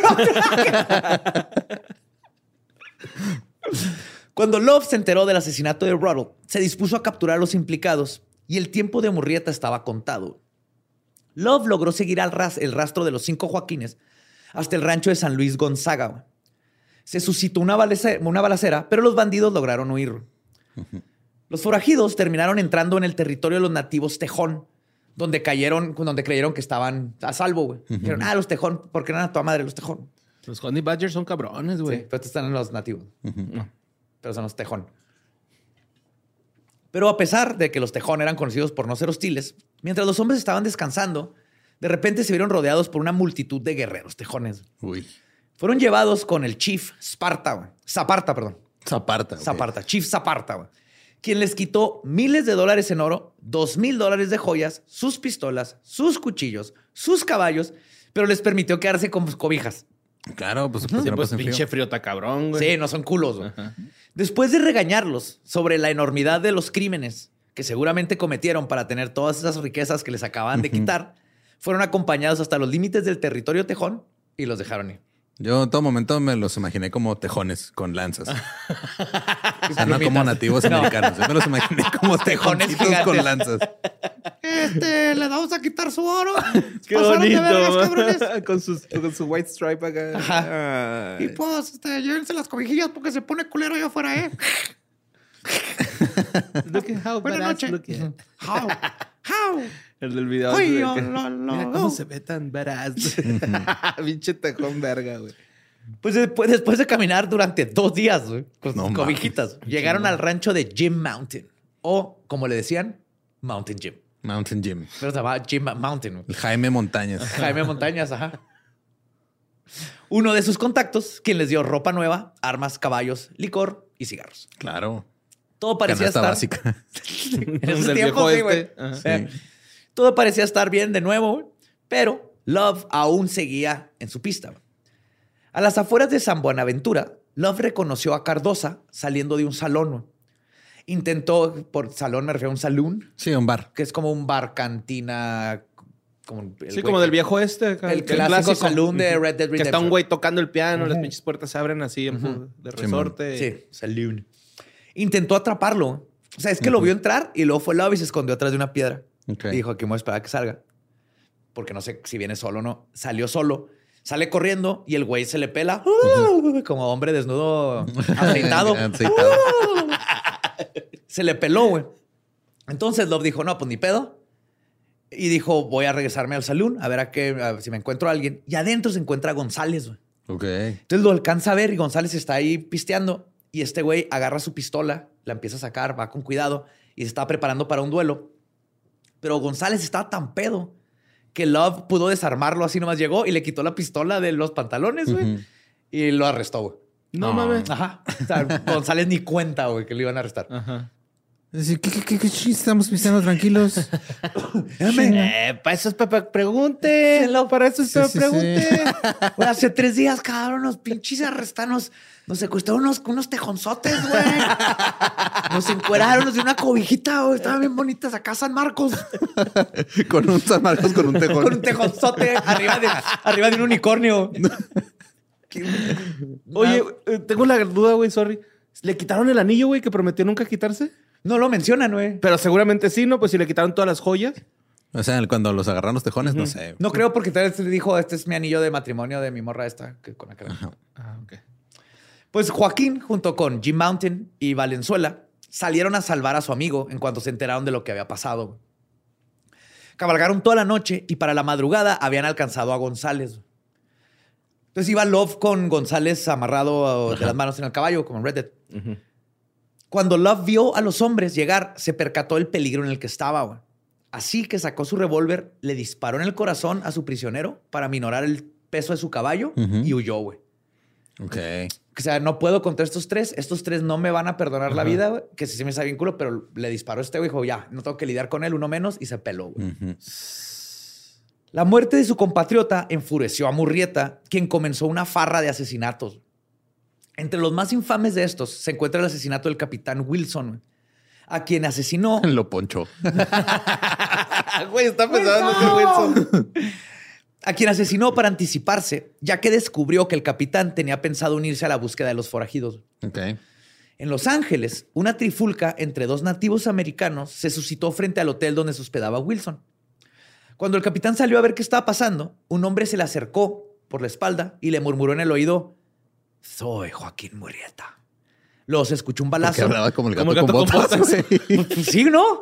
Cuando Love se enteró del asesinato de Ruddle, se dispuso a capturar a los implicados y el tiempo de Murrieta estaba contado. Love logró seguir al ras- el rastro de los cinco Joaquines hasta el rancho de San Luis Gonzaga, güey. Se suscitó una balacera, una balacera, pero los bandidos lograron huir. Los forajidos terminaron entrando en el territorio de los nativos Tejón, donde cayeron, donde creyeron que estaban a salvo, güey. Dijeron, ah, los Tejón, porque eran a toda madre los Tejón. Los Honey Badgers son cabrones, Sí, güey. pero estos están en los nativos. No, pero son los Tejón. Pero a pesar de que los Tejón eran conocidos por no ser hostiles, mientras los hombres estaban descansando, de repente se vieron rodeados por una multitud de guerreros tejones. Uy. Fueron llevados con el Chief Sparta, güey. Zaparta, perdón. Zaparta. ok. Zaparta, Chief Zaparta, güey. Quien les quitó miles de dólares en oro, dos mil dólares de joyas, sus pistolas, sus cuchillos, sus caballos, pero les permitió quedarse con cobijas. Claro, pues, Sí, pues, no pues pasen pinche frío. frío está cabrón, güey. Sí, no son culos, güey. Después de regañarlos sobre la enormidad de los crímenes que seguramente cometieron para tener todas esas riquezas que les acaban de quitar, fueron acompañados hasta los límites del territorio tejón y los dejaron ir. Yo en todo momento me los imaginé como tejones con lanzas. O sea, no Plumitas. como nativos No. americanos. Yo me los imaginé como Tejones tejoncitos gigantes. con lanzas. Este, le vamos a quitar su oro. Qué Pasaron de bonito. vergas, cabrones. con, sus, con su white stripe acá. Ajá. Ay. Y pues, este, llévense las cobijillas porque se pone culero allá afuera, ¿eh? Look at how Buenas badass noches. look at. How? How? El del video. Ay, de lo- que- lo- lo- Mira lo. cómo se ve tan badass. Pinche tejón verga, güey. Pues después, después de caminar durante dos días güey, con No sus mames. cobijitas, llegaron al rancho de Jim Mountain. O, como le decían, Mountain Jim. Mountain Jim. Pero se llamaba Jim Mountain. güey. El Jaime Montañas. Jaime Montañas, ajá. Uno de sus contactos, quien les dio ropa nueva, armas, caballos, licor y cigarros. Claro. Todo parecía Canasta estar... básica. En esos Del tiempos, viejo sí, güey. este. Ajá. Eh, Todo parecía estar bien de nuevo, güey, pero Love aún seguía en su pista. güey. A las afueras de San Buenaventura, Love reconoció a Cardosa saliendo de un salón. güey. Intentó, por salón me refiero a un saloon, Sí, un bar. que es como un bar, cantina. Como el Sí, güey como que- del viejo este. acá, El clásico saloon de Red Dead Que está Redemption. un güey tocando el piano, las pinches puertas se abren así en pu- de Simón. resorte. Sí, saloon. Intentó atraparlo. güey. O sea, es que lo vio entrar y luego fue Love y se escondió atrás de una piedra. Ok. Y dijo, aquí me voy a esperar a que salga. Porque no sé si viene solo o no. Salió solo. Sale corriendo y el güey se le pela. ¡uh! Como hombre desnudo aceitado. Aceitado. Se le peló, güey. Entonces Love dijo, no, pues ni pedo. Y dijo, voy a regresarme al salón a ver a qué, a ver si me encuentro a alguien. Y adentro se encuentra a González, güey. Ok. Entonces lo alcanza a ver y González está ahí pisteando. Y este güey agarra su pistola, la empieza a sacar, va con cuidado y se está preparando para un duelo. Pero González estaba tan pedo que Love pudo desarmarlo, así nomás llegó y le quitó la pistola de los pantalones, güey. Ujú. Y lo arrestó, güey. No No. mames. Ajá. O sea, González ni cuenta, güey, que lo iban a arrestar. Ajá. ¿Qué, qué, qué, qué chis? Estamos pisteando tranquilos. Eh, para eso es para pregunte. Para eso es Sí, para sí, pregunte. sí. Güey, hace tres días, cabrón, los pinches arrestanos nos secuestraron unos, unos tejonzotes, güey. Nos encueraron, nos dio una cobijita, güey. Estaban bien bonitas acá San Marcos. Con un San Marcos con un tejón. Con un tejonzote arriba de, arriba de un unicornio. Oye, eh, tengo la duda, güey, sorry. ¿Le quitaron el anillo, güey, que prometió nunca quitarse? No lo mencionan, güey. Pero seguramente sí, ¿no? Pues si le quitaron todas las joyas. O sea, cuando los agarraron los tejones, no sé. No creo porque tal vez le dijo, este es mi anillo de matrimonio de mi morra esta. Que con la que... Ah, ok. Pues Joaquín, junto con Jim Mountain y Valenzuela, salieron a salvar a su amigo en cuanto se enteraron de lo que había pasado. Cabalgaron toda la noche y para la madrugada habían alcanzado a González. Entonces iba Love con González amarrado de las manos en el caballo, como en Red Dead. Uh-huh. Cuando Love vio a los hombres llegar, se percató del peligro en el que estaba. Güey. Así que sacó su revólver, le disparó en el corazón a su prisionero para minorar el peso de su caballo uh-huh. y huyó, güey. Ok. O sea, no puedo contra estos tres. Estos tres no me van a perdonar uh-huh. la vida, güey. Que sí se me sabe bien culo, pero le disparó este güey. Dijo, ya, no tengo que lidiar con él, uno menos. Y se peló, güey. Uh-huh. La muerte de su compatriota enfureció a Murrieta, quien comenzó una farra de asesinatos. Entre los más infames de estos se encuentra el asesinato del capitán Wilson, a quien asesinó. Lo ponchó. Güey, está pensando en que Wilson. A quien asesinó para anticiparse, ya que descubrió que el capitán tenía pensado unirse a la búsqueda de los forajidos. Okay. En Los Ángeles, una trifulca entre dos nativos americanos se suscitó frente al hotel donde se hospedaba Wilson. Cuando el capitán salió a ver qué estaba pasando, un hombre se le acercó por la espalda y le murmuró en el oído: soy Joaquín Murrieta. Luego se escuchó un balazo. Que hablaba como el gato, como el gato con, con botas. botas. Pues, pues sí, ¿no?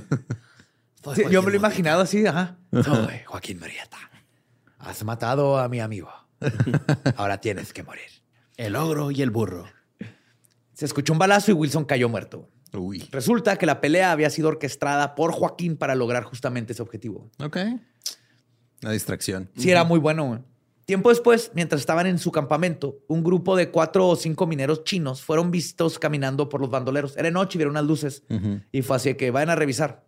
Sí, yo me lo he imaginado así, ajá. Soy Joaquín Murrieta. Has matado a mi amigo. Ahora tienes que morir. El ogro y el burro. Se escuchó un balazo y Wilson cayó muerto. Uy. Resulta que la pelea había sido orquestada por Joaquín para lograr justamente ese objetivo. Ok. Una distracción. Sí, era muy bueno, güey. Tiempo después, mientras estaban en su campamento, un grupo de cuatro o cinco mineros chinos fueron vistos caminando por los bandoleros. Era noche y vieron unas luces. Uh-huh. Y fue así que vayan a revisar.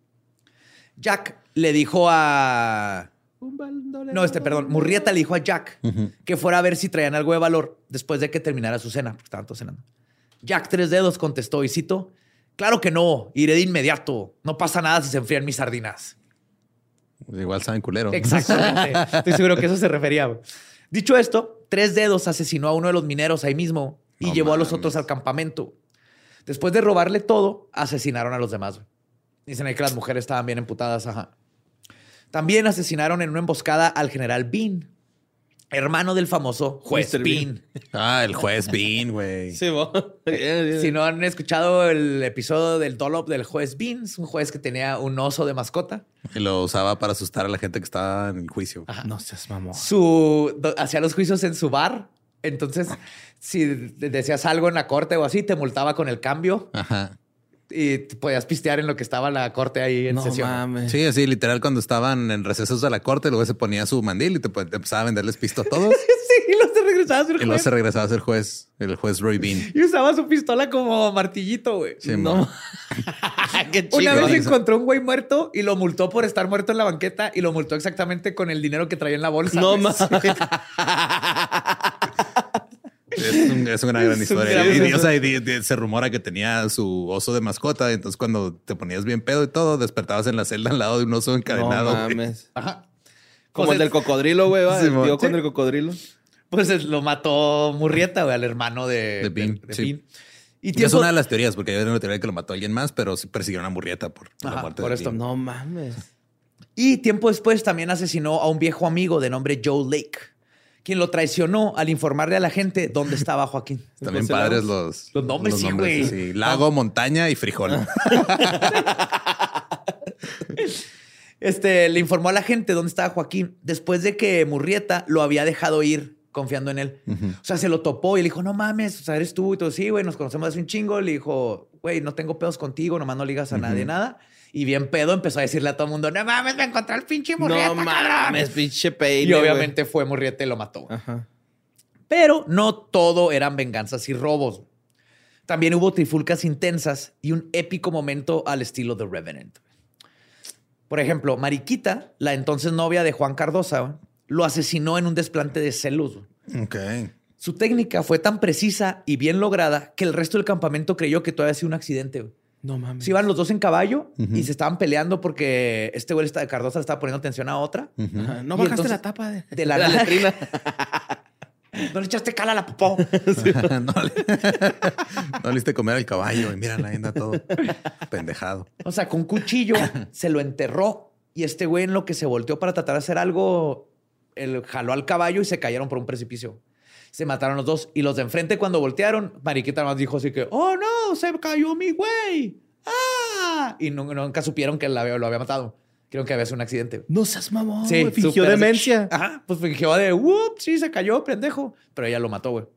Jack le dijo a... Un bandolero. No, este, perdón. Murrieta le dijo a Jack uh-huh. que fuera a ver si traían algo de valor después de que terminara su cena, porque estaban todos cenando. Jack Tres Dedos contestó, y cito: claro que no, iré de inmediato. No pasa nada si se enfrían mis sardinas. Igual saben culero. Exactamente. Estoy seguro que eso se refería. Dicho esto, Tres Dedos asesinó a uno de los mineros ahí mismo y no llevó mames. a los otros al campamento. Después de robarle todo, asesinaron a los demás. Dicen ahí que las mujeres estaban bien emputadas. Ajá. También asesinaron en una emboscada al general Bean, hermano del famoso juez Bean. Bean. Ah, el juez Bean, güey. Sí, vos. Si no han escuchado el episodio del Dollop del juez Bean, es un juez que tenía un oso de mascota. Y lo usaba para asustar a la gente que estaba en el juicio. Ajá. No seas mamón. Su, hacía los juicios en su bar. Entonces, si decías algo en la corte o así, te multaba con el cambio. Ajá. Y podías pistear en lo que estaba la corte ahí en no sesión. Mames. Sí, así literal cuando estaban en recesos de la corte, luego se ponía su mandil y te, te empezaba a venderles pisto a todos. Sí, y luego se regresaba a ser y juez. Y luego se regresaba a ser juez, el juez Roy Bean. Y usaba su pistola como martillito, güey. Sí, no. Qué chido. Una vez encontró un güey muerto y lo multó por estar muerto en la banqueta y lo multó exactamente con el dinero que traía en la bolsa. No mames. Es, un, es una gran es historia. Un gran y, o sea, y, y, se rumora que tenía su oso de mascota. Entonces, cuando te ponías bien pedo y todo, despertabas en la celda al lado de un oso encadenado. No mames. Ajá. Como pues el del cocodrilo, güey. Sí, el tío sí. con el cocodrilo. Pues lo mató Murrieta, güey, al hermano de, de Bean. De, de sí. Bean. Y tiempo... Es una de las teorías, porque hay una teoría de que lo mató alguien más, pero sí persiguieron a Murrieta por Ajá, la muerte por de esto. Bean. No mames. Y tiempo después también asesinó a un viejo amigo de nombre Joe Lake, quien lo traicionó al informarle a la gente dónde estaba Joaquín. También padres los, los nombres. Los sí, nombres güey. sí. Lago, montaña y frijol. Este, le informó a la gente dónde estaba Joaquín después de que Murrieta lo había dejado ir confiando en él. Uh-huh. O sea, se lo topó y le dijo, no mames, o sea, eres tú. Y todo, sí, güey, nos conocemos hace un chingo. Le dijo, güey, no tengo pedos contigo, nomás no ligas a uh-huh. nadie, nada. Y bien pedo empezó a decirle a todo el mundo, no mames, me encontré al pinche Murrieta, No cabrón. mames, pinche peine, Y obviamente güey. fue Murrieta y lo mató. Ajá. Pero no todo eran venganzas y robos. También hubo trifulcas intensas y un épico momento al estilo de Revenant. Por ejemplo, Mariquita, la entonces novia de Juan Cardosa, lo asesinó en un desplante de celos. Ok. Su técnica fue tan precisa y bien lograda que el resto del campamento creyó que todo había sido un accidente. No mames. Se iban los dos en caballo uh-huh. y se estaban peleando porque este güey de Cardosa le estaba poniendo atención a otra. Uh-huh. No bajaste entonces, la tapa de, de la, la letrina. No le echaste cala a la popó. Sí. no, le, no le hiciste comer al caballo y mira, ahí anda todo pendejado. O sea, con un cuchillo se lo enterró y este güey en lo que se volteó para tratar de hacer algo, él jaló al caballo y se cayeron por un precipicio. Se mataron los dos y los de enfrente cuando voltearon, Mariquita más dijo así que, oh no, se cayó mi güey. ¡Ah! Y no, nunca supieron que lo había, lo había matado. Creo que había sido un accidente. No seas mamón. Sí, güey. Fingió demencia. Ajá, pues fingió de, whoops, sí, se cayó, pendejo. Pero ella lo mató, güey.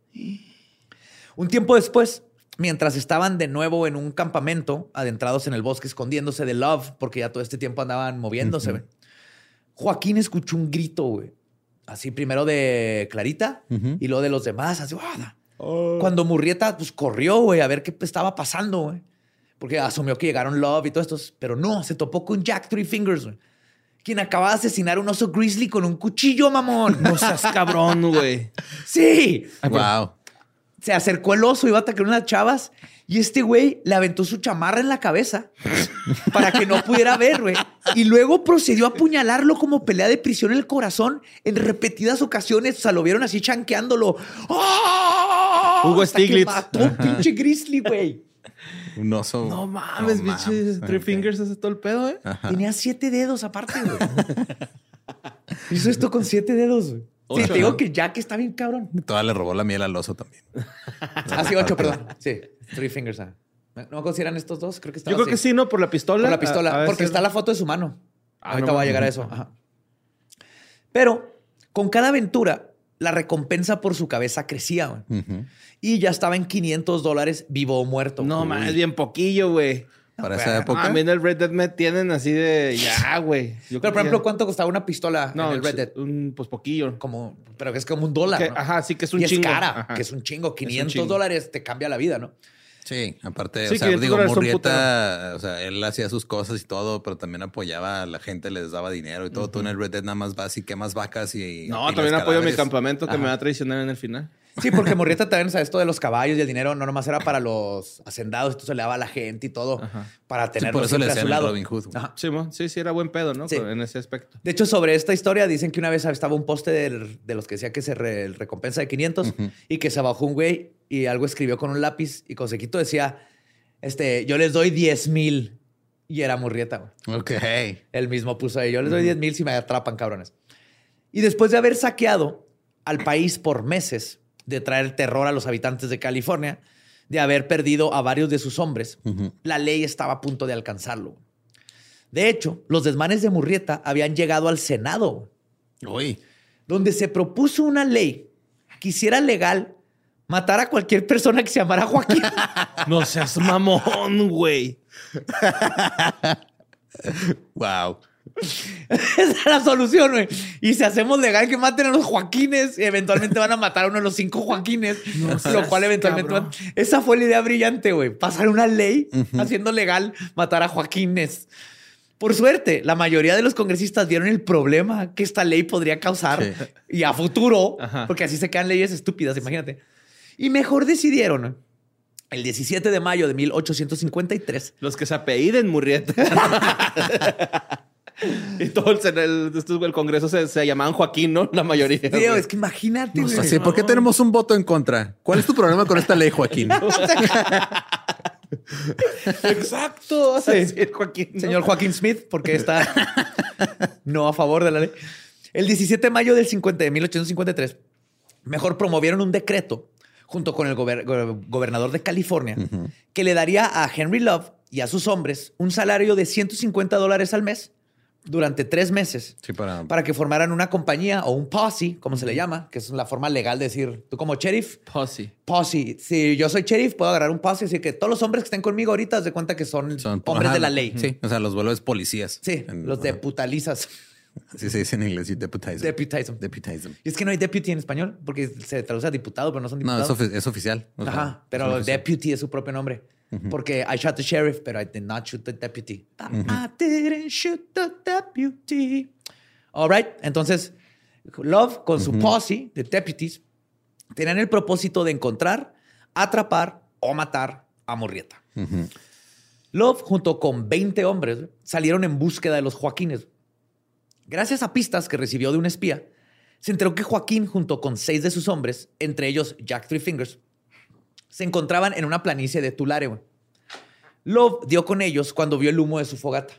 Un tiempo después, mientras estaban de nuevo en un campamento, adentrados en el bosque, escondiéndose de Love, porque ya todo este tiempo andaban moviéndose, uh-huh. Joaquín escuchó un grito, güey. Así primero de Clarita uh-huh. y luego de los demás. Así, oh. Cuando Murrieta pues, corrió, güey, a ver qué estaba pasando, güey. Porque asumió que llegaron Love y todo esto. Pero no, se topó con Jack Three Fingers, güey. Quien acaba de asesinar a un oso grizzly con un cuchillo, mamón. No seas cabrón, güey. Sí. Wow. Se acercó el oso, iba a atacar a unas chavas. Y este güey le aventó su chamarra en la cabeza para que no pudiera ver, güey. Y luego procedió a apuñalarlo como pelea de prisión en el corazón en repetidas ocasiones. O sea, lo vieron así chanqueándolo. ¡Oh! Hugo Hasta Stiglitz. que mató un pinche grizzly, güey. Un oso. No mames, no bicho. Mames. Three Fingers hace todo el pedo, ¿eh? Ajá. Tenía siete dedos aparte, güey. Hizo esto con siete dedos, güey. Sí, te digo que Jack está bien cabrón. Toda le robó la miel al oso también. Ah, sí, ocho, perdón. Sí, Three Fingers. Ah. ¿No consideran estos dos? Creo que Yo creo así. que sí, ¿no? Por la pistola. Por la pistola. A, a porque está la foto de su mano. Ah, Ahorita no, voy a llegar a eso. Ajá. Pero con cada aventura, la recompensa por su cabeza crecía. Uh-huh. Y ya estaba en quinientos dólares vivo o muerto. No, man, es bien poquillo, güey. Para esa época. También el Red Dead me tienen así de ya, güey. Pero, por ejemplo, ¿cuánto costaba una pistola no, en el Red Dead? Un, pues poquillo. Como, pero que es como un dólar, que, ¿no? Ajá, sí que es un y chingo. es cara, ajá. que es un chingo. quinientos dólares te cambia la vida, ¿no? Sí, aparte, sí, o sea, digo, Murrieta, o sea, él hacía sus cosas y todo, pero también apoyaba a la gente, les daba dinero y todo. Uh-huh. Tú en el Red Dead nada más vas y quemas vacas y... No, y también apoyo a mi campamento que ajá. me va a traicionar en el final. Sí, porque Murrieta también, o sea, esto de los caballos y el dinero no nomás era para los hacendados, esto se le daba a la gente y todo ajá. para tenerlo sí, por eso siempre le a su lado. Robin Hood. Ajá. Sí, sí, sí, era buen pedo, ¿no? Sí. En ese aspecto. De hecho, sobre esta historia dicen que una vez estaba un poste de, de los que decía que se re, recompensa de quinientos uh-huh. y que se bajó un güey y algo escribió con un lápiz y con sequito decía, este, yo les doy diez mil y era Murrieta. Ok. Él mismo puso ahí, yo les doy diez mil si me atrapan, cabrones. Y después de haber saqueado al país por meses, de traer terror a los habitantes de California, de haber perdido a varios de sus hombres, uh-huh. la ley estaba a punto de alcanzarlo. De hecho, los desmanes de Murrieta habían llegado al Senado, Uy. donde se propuso una ley que hiciera legal matar a cualquier persona que se llamara Joaquín. No seas mamón, güey. Wow. Esa es la solución, güey. Y si hacemos legal que maten a los Joaquines, eventualmente van a matar a uno de los cinco Joaquines, no, lo cual eventualmente... Va... Esa fue la idea brillante, güey. Pasar una ley uh-huh. haciendo legal matar a Joaquines. Por suerte, la mayoría de los congresistas vieron el problema que esta ley podría causar sí. y a futuro, ajá. porque así se quedan leyes estúpidas, imagínate. Y mejor decidieron... El diecisiete de mayo de mil ochocientos cincuenta y tres. Los que se apelliden Murrieta. Y todo el, el, el Congreso se, se llamaban Joaquín, ¿no? La mayoría. Tío, es que imagínate. No, así, ¿por qué tenemos un voto en contra? ¿Cuál es tu problema con esta ley, Joaquín? Exacto. Vas a decir Joaquín, ¿no? Señor Joaquín Smith, porque está no a favor de la ley. El diecisiete de mayo del cincuenta, de mil ochocientos cincuenta y tres, mejor promovieron un decreto junto con el gober- go- gobernador de California, uh-huh. que le daría a Henry Love y a sus hombres un salario de ciento cincuenta dólares al mes durante tres meses sí, para... para que formaran una compañía o un posse, como se le llama, que es la forma legal de decir, tú como sheriff. Posse. Posse. Si yo soy sheriff, puedo agarrar un posse, así que todos los hombres que estén conmigo ahorita, haz de cuenta que son, son hombres ajá, de la ley. Sí, o sea, los vuelves policías. Sí, en... los deputalizas. Así se dice en inglés, y deputize. Deputize. Deputize. Y es que no hay deputy en español porque se traduce a diputado, pero no son No, diputados. es, ofi- es oficial. O sea, Ajá, pero es oficial. deputy es su propio nombre. Uh-huh. Porque I shot the sheriff, pero I did not shoot the deputy. Uh-huh. I didn't shoot the deputy. All right. Entonces, Love con su uh-huh. posse de deputies tenían el propósito de encontrar, atrapar o matar a Murrieta. Uh-huh. Love, junto con veinte hombres, salieron en búsqueda de los Joaquines. Gracias a pistas que recibió de un espía, se enteró que Joaquín, junto con seis de sus hombres, entre ellos Jack Three Fingers, se encontraban en una planicie de Tulare. Love dio con ellos cuando vio el humo de su fogata.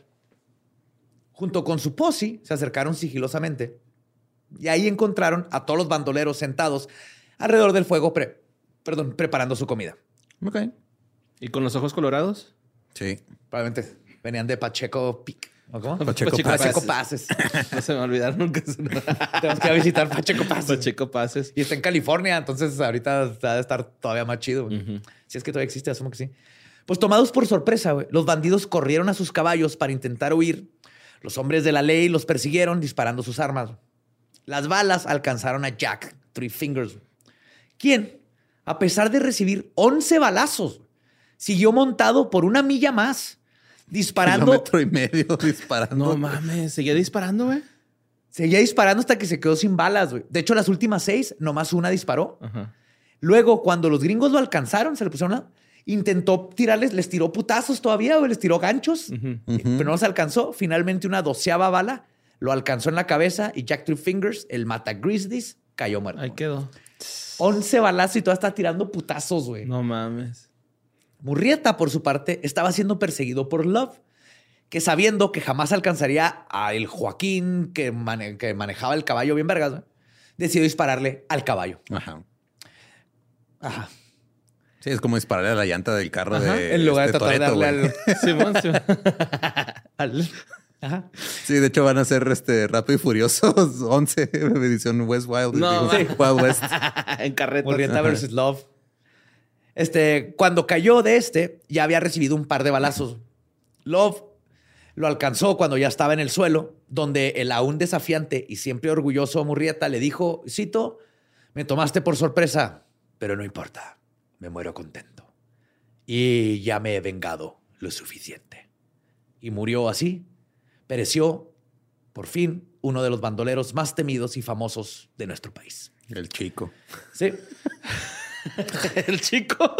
Junto con su posse, se acercaron sigilosamente y ahí encontraron a todos los bandoleros sentados alrededor del fuego, pre- perdón, preparando su comida. Ok. ¿Y con los ojos colorados? Sí. Probablemente venían de Pacheco Peak. ¿O cómo? Pacheco, Pacheco, Pacheco Pases. No se me olvidaron nunca. Tenemos que ir a visitar Pacheco Pases. Pacheco Pases. Y está en California, entonces ahorita va a estar todavía más chido. Uh-huh. Si es que todavía existe, asumo que sí. Pues tomados por sorpresa, güey, los bandidos corrieron a sus caballos para intentar huir. Los hombres de la ley los persiguieron disparando sus armas. Las balas alcanzaron a Jack Three Fingers, quien, a pesar de recibir once balazos, siguió montado por una milla más, disparando. Kilómetro y medio disparando. No mames, seguía disparando, güey. Seguía disparando hasta que se quedó sin balas, güey. De hecho, las últimas seis, nomás una disparó. Ajá. Luego, cuando los gringos lo alcanzaron, se le pusieron a... Intentó tirarles, les tiró putazos todavía, güey. Les tiró ganchos, uh-huh. pero no se alcanzó. Finalmente, una doceava bala lo alcanzó en la cabeza y Jack Three Fingers, el mata grizzlies, cayó muerto. Ahí quedó. once balazos y todavía está tirando putazos, güey. No mames. Murrieta, por su parte, estaba siendo perseguido por Love, que sabiendo que jamás alcanzaría a el Joaquín que, mane- que manejaba el caballo bien vergas, ¿no? Decidió dispararle al caballo. Ajá. Ajá. Sí, es como dispararle a la llanta del carro Ajá. de En lugar este de tratar Toretto, de darle güey. al... Simón, Simón. al... Ajá. Sí, de hecho van a ser este Rápido y Furiosos once, edición West Wild. No, digo, sí. Wild West. En carreta. Murrieta versus Love. Este, cuando cayó de este, ya había recibido un par de balazos. Love lo alcanzó cuando ya estaba en el suelo, donde el aún desafiante y siempre orgulloso Murrieta le dijo, cito, me tomaste por sorpresa, pero no importa, me muero contento. Y ya me he vengado lo suficiente. Y murió así. Pereció, por fin, uno de los bandoleros más temidos y famosos de nuestro país. El chico. Sí. El chico.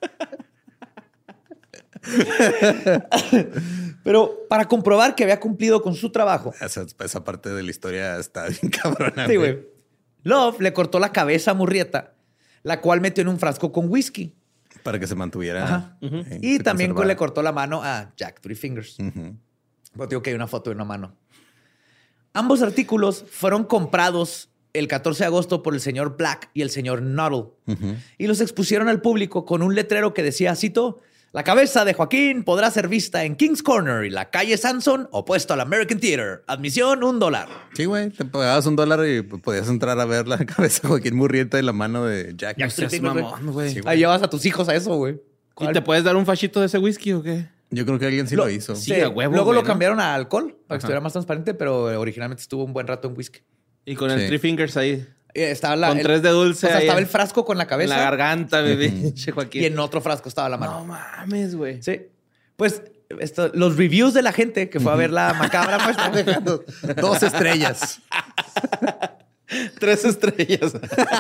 Pero para comprobar que había cumplido con su trabajo. Esa, esa parte de la historia está bien cabrona. Sí, güey. Love le cortó la cabeza a Murrieta, la cual metió en un frasco con whisky. Para que se mantuviera. Ajá. Uh-huh. eh, Y se también conservara. le cortó la mano a Jack Three Fingers. Uh-huh. Pues digo que hay una foto de una mano. Ambos artículos fueron comprados el catorce de agosto por el señor Black y el señor Nuttall. Uh-huh. Y los expusieron al público con un letrero que decía, cito, la cabeza de Joaquín podrá ser vista en Kings Corner y la calle Sanson, opuesto al American Theater. Admisión, un dólar. Sí, güey. Te pagabas un dólar y podías entrar a ver la cabeza de Joaquín Murrieta y la mano de Jack. Jack Seas Three Fingers, mamón, güey. Sí, Ahí llevas a tus hijos a eso, güey. ¿Y te puedes dar un fachito de ese whisky o qué? Yo creo que alguien sí lo, hizo. sí. a huevo, Luego güey, lo ¿no? cambiaron a alcohol para que Ajá. estuviera más transparente, pero originalmente estuvo un buen rato en whisky. Y con el Sí. Three Fingers ahí. Eh, Estaba la, Con el- tres de dulce O sea, ahí estaba en- el frasco con la En cabeza la garganta, bebé. Che, Joaquín. y en otro frasco estaba la mano. No mames, güey. Sí. Pues esto, los reviews de la gente que fue a ver la macabra muestra. Dejando dos estrellas. Tres estrellas.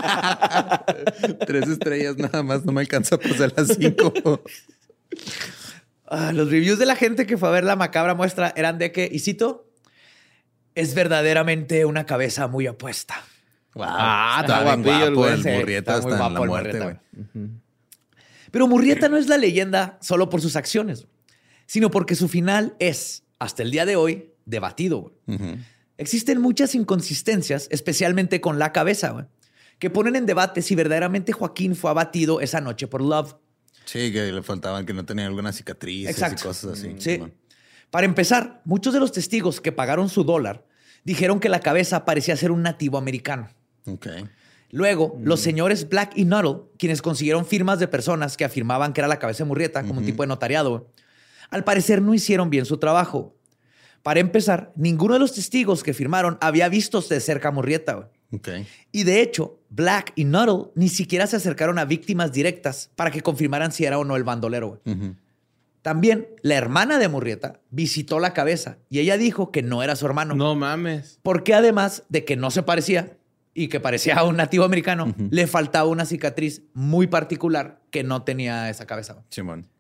Tres estrellas nada más. No me alcanza para hacer las cinco. Ah, los reviews de la gente que fue a ver la macabra muestra eran de que, y cito, es verdaderamente una cabeza muy apuesta. Wow. Ah, está bien guapillo el guapo güey. el Sí, Murrieta está muy hasta en guapo la el muerte, Murrieta, güey. Pero Murrieta no es la leyenda solo por sus acciones, sino porque su final es, hasta el día de hoy, debatido. Güey. Uh-huh. Existen muchas inconsistencias, especialmente con la cabeza, güey, que ponen en debate si verdaderamente Joaquín fue abatido esa noche por Love. Sí, que le faltaban, que no tenía alguna cicatriz y cosas así. Sí. Simón. Para empezar, muchos de los testigos que pagaron su dólar dijeron que la cabeza parecía ser un nativo americano. Ok. Luego, mm. los señores Black y Nuttall, quienes consiguieron firmas de personas que afirmaban que era la cabeza de Murrieta, como uh-huh. un tipo de notariado, al parecer no hicieron bien su trabajo. Para empezar, ninguno de los testigos que firmaron había visto de cerca a Murrieta, güey. Okay. Y de hecho, Black y Nuttall ni siquiera se acercaron a víctimas directas para que confirmaran si era o no el bandolero, güey. Uh-huh. También la hermana de Murrieta visitó la cabeza y ella dijo que no era su hermano. No mames. Porque además de que no se parecía y que parecía a un nativo americano, uh-huh. le faltaba una cicatriz muy particular que no tenía esa cabeza. Simón.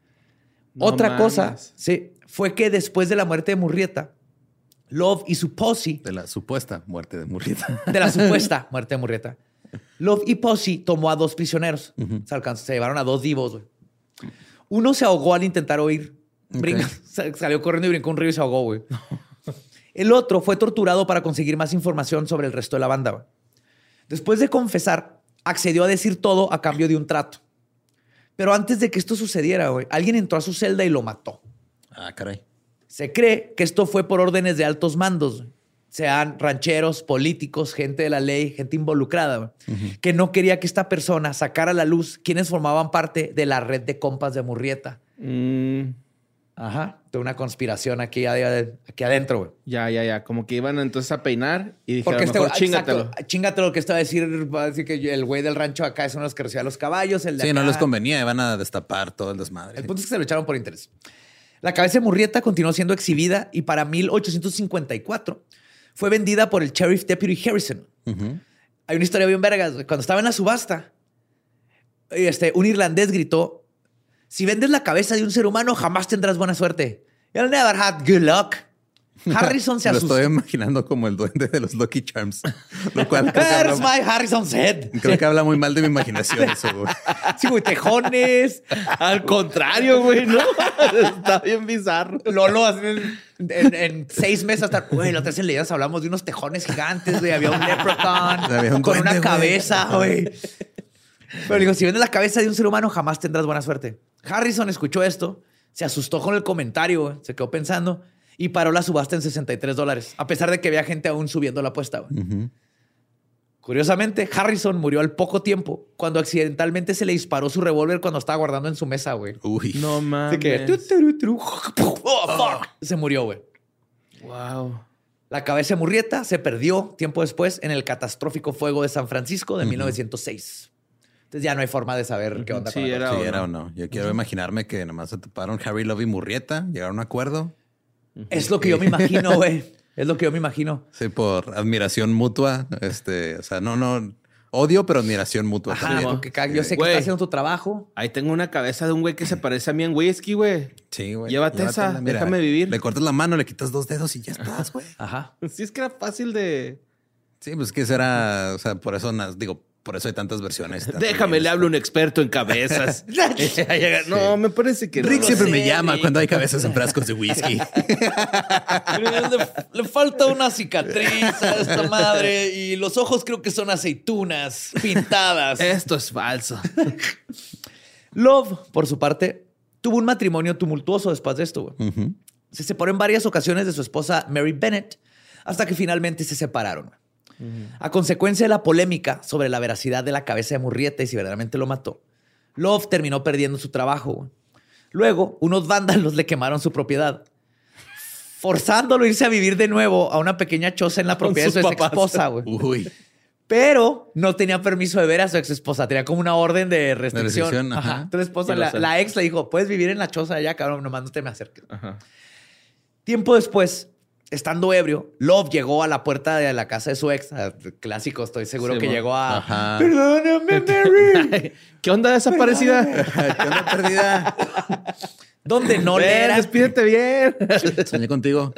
No Otra mames. cosa, sí, fue que después de la muerte de Murrieta, Love y su posse... De la supuesta muerte de Murrieta. De la supuesta muerte de Murrieta. Love y posse tomó a dos prisioneros. Uh-huh. Se, alcanzó, se llevaron a dos divos, güey. Uno se ahogó al intentar huir. Okay. Salió corriendo y brincó un río y se ahogó, güey. El otro fue torturado para conseguir más información sobre el resto de la banda, güey. Después de confesar, accedió a decir todo a cambio de un trato. Pero antes de que esto sucediera, güey, alguien entró a su celda y lo mató. Ah, caray. Se cree que esto fue por órdenes de altos mandos, sean rancheros, políticos, gente de la ley, gente involucrada, uh-huh. que no quería que esta persona sacara a la luz quienes formaban parte de la red de compas de Murrieta. Mm. Ajá, de una conspiración aquí, aquí adentro, güey. Ya, ya, ya. Como que iban entonces a peinar y dijeron, Porque mejor este, chingatelo. Exacto, chingatelo, lo que estaba a decir, va a decir que el güey del rancho acá es uno de los que recibía los caballos. El de sí, acá. No les convenía, iban a destapar todo el desmadre. El punto es que se lo echaron por interés. La cabeza de Murrieta continuó siendo exhibida y para mil ochocientos cincuenta y cuatro fue vendida por el Sheriff Deputy Harrison. Uh-huh. Hay una historia bien vergas. Cuando estaba en la subasta, este, un irlandés gritó, si vendes la cabeza de un ser humano, jamás tendrás buena suerte. You'll never have good luck. Harrison se asustó. Lo estoy imaginando como el duende de los Lucky Charms. Lo cual There's habla, my Harrison's head. Creo que habla muy mal de mi imaginación eso, güey. Sí, güey, tejones. Al contrario, güey, ¿no? Está bien bizarro. Lolo, en, en, en seis meses hasta... Güey, la otra vez en leyendas hablamos de unos tejones gigantes, güey. Había un leprechaun Había un con duende, una cabeza, güey. Pero digo, si vendes la cabeza de un ser humano, jamás tendrás buena suerte. Harrison escuchó esto, se asustó con el comentario, güey. Se quedó pensando... Y paró la subasta en sesenta y tres dólares, a pesar de que había gente aún subiendo la apuesta. Uh-huh. Curiosamente, Harrison murió al poco tiempo cuando accidentalmente se le disparó su revólver cuando estaba guardando en su mesa, güey. Uy. No mames. Que, tu, tu, tu, tu, oh, fuck. Se murió, güey. Wow. La cabeza de Murrieta se perdió tiempo después en el catastrófico fuego de San Francisco de uh-huh. mil novecientos seis. Entonces ya no hay forma de saber uh-huh. qué onda. Sí, con era, sí o era o no. Yo quiero uh-huh. imaginarme que nomás se toparon Harry, Love y Murrieta, llegaron a un acuerdo. Es lo que yo me imagino, güey. Es lo que yo me imagino. Sí, por admiración mutua. Este, o sea, no, no odio, pero admiración mutua. Ajá, también. Porque yo sé que wey, estás haciendo tu trabajo. Ahí tengo una cabeza de un güey que se parece a mí en whisky, güey. Sí, güey. Llévate esa, mira, déjame vivir. Le cortas la mano, le quitas dos dedos y ya estás, güey. Ajá. Sí, es que era fácil de... Sí, pues que será, o sea, por eso, digo, por eso hay tantas versiones. Déjame, le hablo a un experto en cabezas. No, me parece que... Rick no siempre sé, me llama Rick. cuando hay cabezas en frascos de whisky. le, le falta una cicatriz a esta madre y los ojos creo que son aceitunas pintadas. Esto es falso. Love, por su parte, tuvo un matrimonio tumultuoso después de esto. Uh-huh. Se separó en varias ocasiones de su esposa Mary Bennett hasta que finalmente se separaron. Uh-huh. A consecuencia de la polémica sobre la veracidad de la cabeza de Murrieta y si verdaderamente lo mató, Love terminó perdiendo su trabajo. Luego, unos vándalos le quemaron su propiedad, forzándolo a irse a vivir de nuevo a una pequeña choza en la propiedad de su ex esposa. Uy. Pero no tenía permiso de ver a su ex esposa. Tenía como una orden de restricción. De restricción ajá. Ajá. Entonces, esposa, la, la ex le dijo, puedes vivir en la choza allá, cabrón, nomás no te me acerques. Ajá. Tiempo después, estando ebrio, Love llegó a la puerta de la casa de su ex. Clásico, estoy seguro sí, que llegó a... Ajá. Perdóname, Mary. ¿Qué onda desaparecida? ¿Qué onda perdida? ¿Dónde no le era? Despídete bien. Soñé contigo.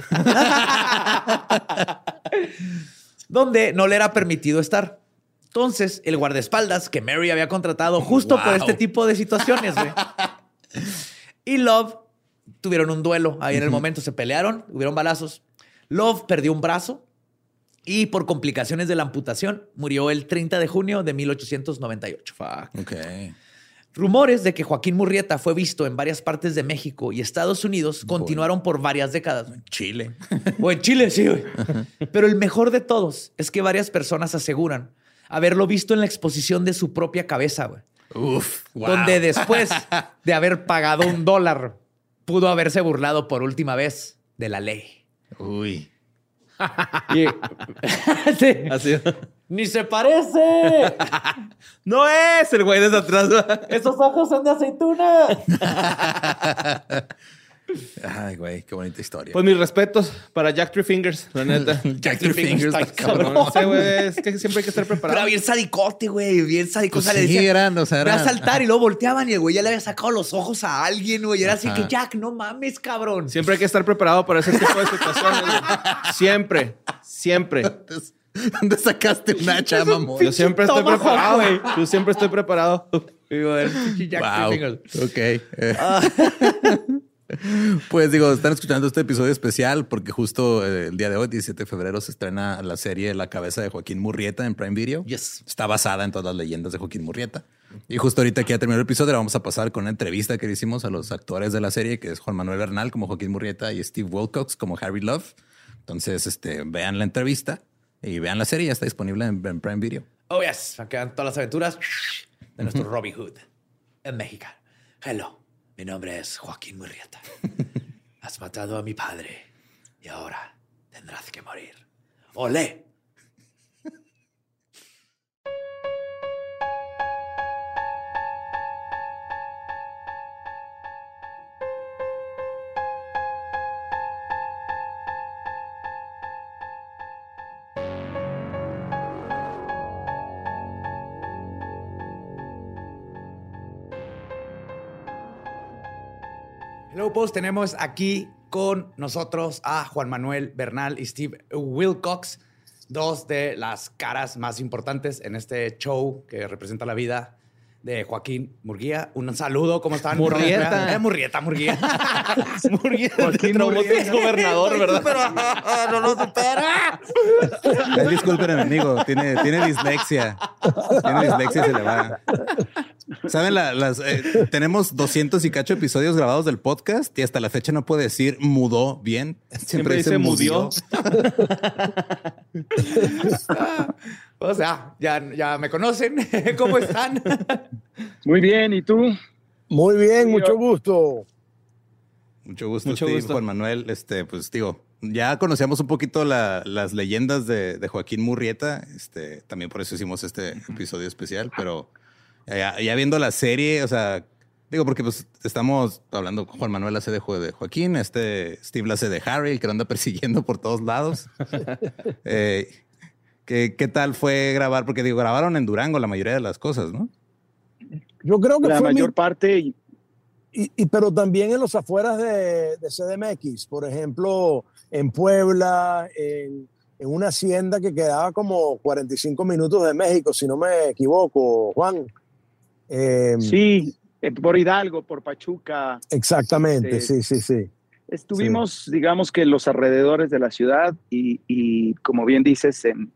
Donde no le era permitido estar. Entonces, el guardaespaldas que Mary había contratado justo wow. por este tipo de situaciones, güey. Y Love tuvieron un duelo ahí uh-huh. en el momento. Se pelearon, hubieron balazos. Love perdió un brazo y por complicaciones de la amputación murió el treinta de junio de mil ochocientos noventa y ocho. Fuck. Ok. Rumores de que Joaquín Murrieta fue visto en varias partes de México y Estados Unidos continuaron Boy. por varias décadas. En Chile. O en Chile, sí, güey. Pero el mejor de todos es que varias personas aseguran haberlo visto en la exposición de su propia cabeza, güey. Uf, wow. Donde después de haber pagado un dólar, pudo haberse burlado por última vez de la ley. Uy. Y... sí. Así. ¡Ni se parece! No es el güey desde atrás. ¡Esos ojos son de aceituna! Ay, güey, qué bonita historia. Pues mis respetos para Jack Three Fingers, la neta. Jack Three Fingers, está cabrón. No sé, güey, es que siempre hay que estar preparado. Pero bien sadicote, güey. Bien sadicote. Pues O sea, le sí, decían, eran, o sea, voy a eran- saltar y luego volteaban y el güey ya le había sacado los ojos a alguien, güey. Y era así Ajá. que, Jack, no mames, cabrón. Siempre hay que estar preparado para ese tipo de situaciones. güey. Siempre, siempre. ¿Dónde sacaste un hacha, mamón? Yo siempre estoy Tomahawk, preparado, güey. güey. Yo siempre estoy preparado. Digo, el pinche Jack Wow. Three Fingers. Ok. Eh, Pues digo, están escuchando este episodio especial porque justo eh, el día de hoy, diecisiete de febrero, se estrena la serie La cabeza de Joaquín Murrieta en Prime Video. Yes. Está basada en todas las leyendas de Joaquín Murrieta. Y justo ahorita que ya terminó el episodio, vamos a pasar con una entrevista que le hicimos a los actores de la serie, que es Juan Manuel Bernal como Joaquín Murrieta y Steve Wilcox como Harry Love. Entonces, este, vean la entrevista y vean la serie. Ya está disponible en, en Prime Video. Oh, yes. Aquí quedan todas las aventuras de nuestro Robin Hood en México. Hello. Mi nombre es Joaquín Murrieta. Has matado a mi padre y ahora tendrás que morir. ¡Olé! Hello, Post. Tenemos aquí con nosotros a Juan Manuel Bernal y Steve Wilcox, dos de las caras más importantes en este show que representa la vida de Joaquín Murguía. Un saludo, ¿cómo están? Murrieta. Eh, Murrieta, Murguía. Murrieta, Joaquín traumó Murrieta. tu gobernador, ¿verdad? Pero no lo supera. Ay, disculpen, amigo. Tiene, tiene dislexia. Tiene dislexia y se le va. ¿Saben? La- las, eh, tenemos doscientos y cacho episodios grabados del podcast y hasta la fecha no puede decir mudó bien. Siempre, Siempre dice mudió. O sea, ya, ya me conocen. ¿Cómo están? Muy bien, ¿y tú? Muy bien, mucho gusto. Mucho gusto, Mucho Steve, gusto. Juan Manuel. Este, pues digo, ya conocíamos un poquito la- las leyendas de, de Joaquín Murrieta. Este, también por eso hicimos este episodio especial, pero ya, ya viendo la serie, o sea, digo, porque pues estamos hablando, Juan Manuel hace de, Jo- de Joaquín, este Steve la hace de Harry, el que lo anda persiguiendo por todos lados. Eh, ¿qué, ¿Qué tal fue grabar? Porque digo, grabaron en Durango la mayoría de las cosas, ¿no? Yo creo que La fue mayor mi- parte, y- y, y- pero también en los afueras de, de C D M X, por ejemplo, en Puebla, en, en una hacienda que quedaba como cuarenta y cinco minutos de México, si no me equivoco, Juan. Eh, sí, eh, por Hidalgo, por Pachuca. Exactamente, Este, sí, sí, sí. Estuvimos, digamos que en los alrededores de la ciudad y, y, como bien dices, en,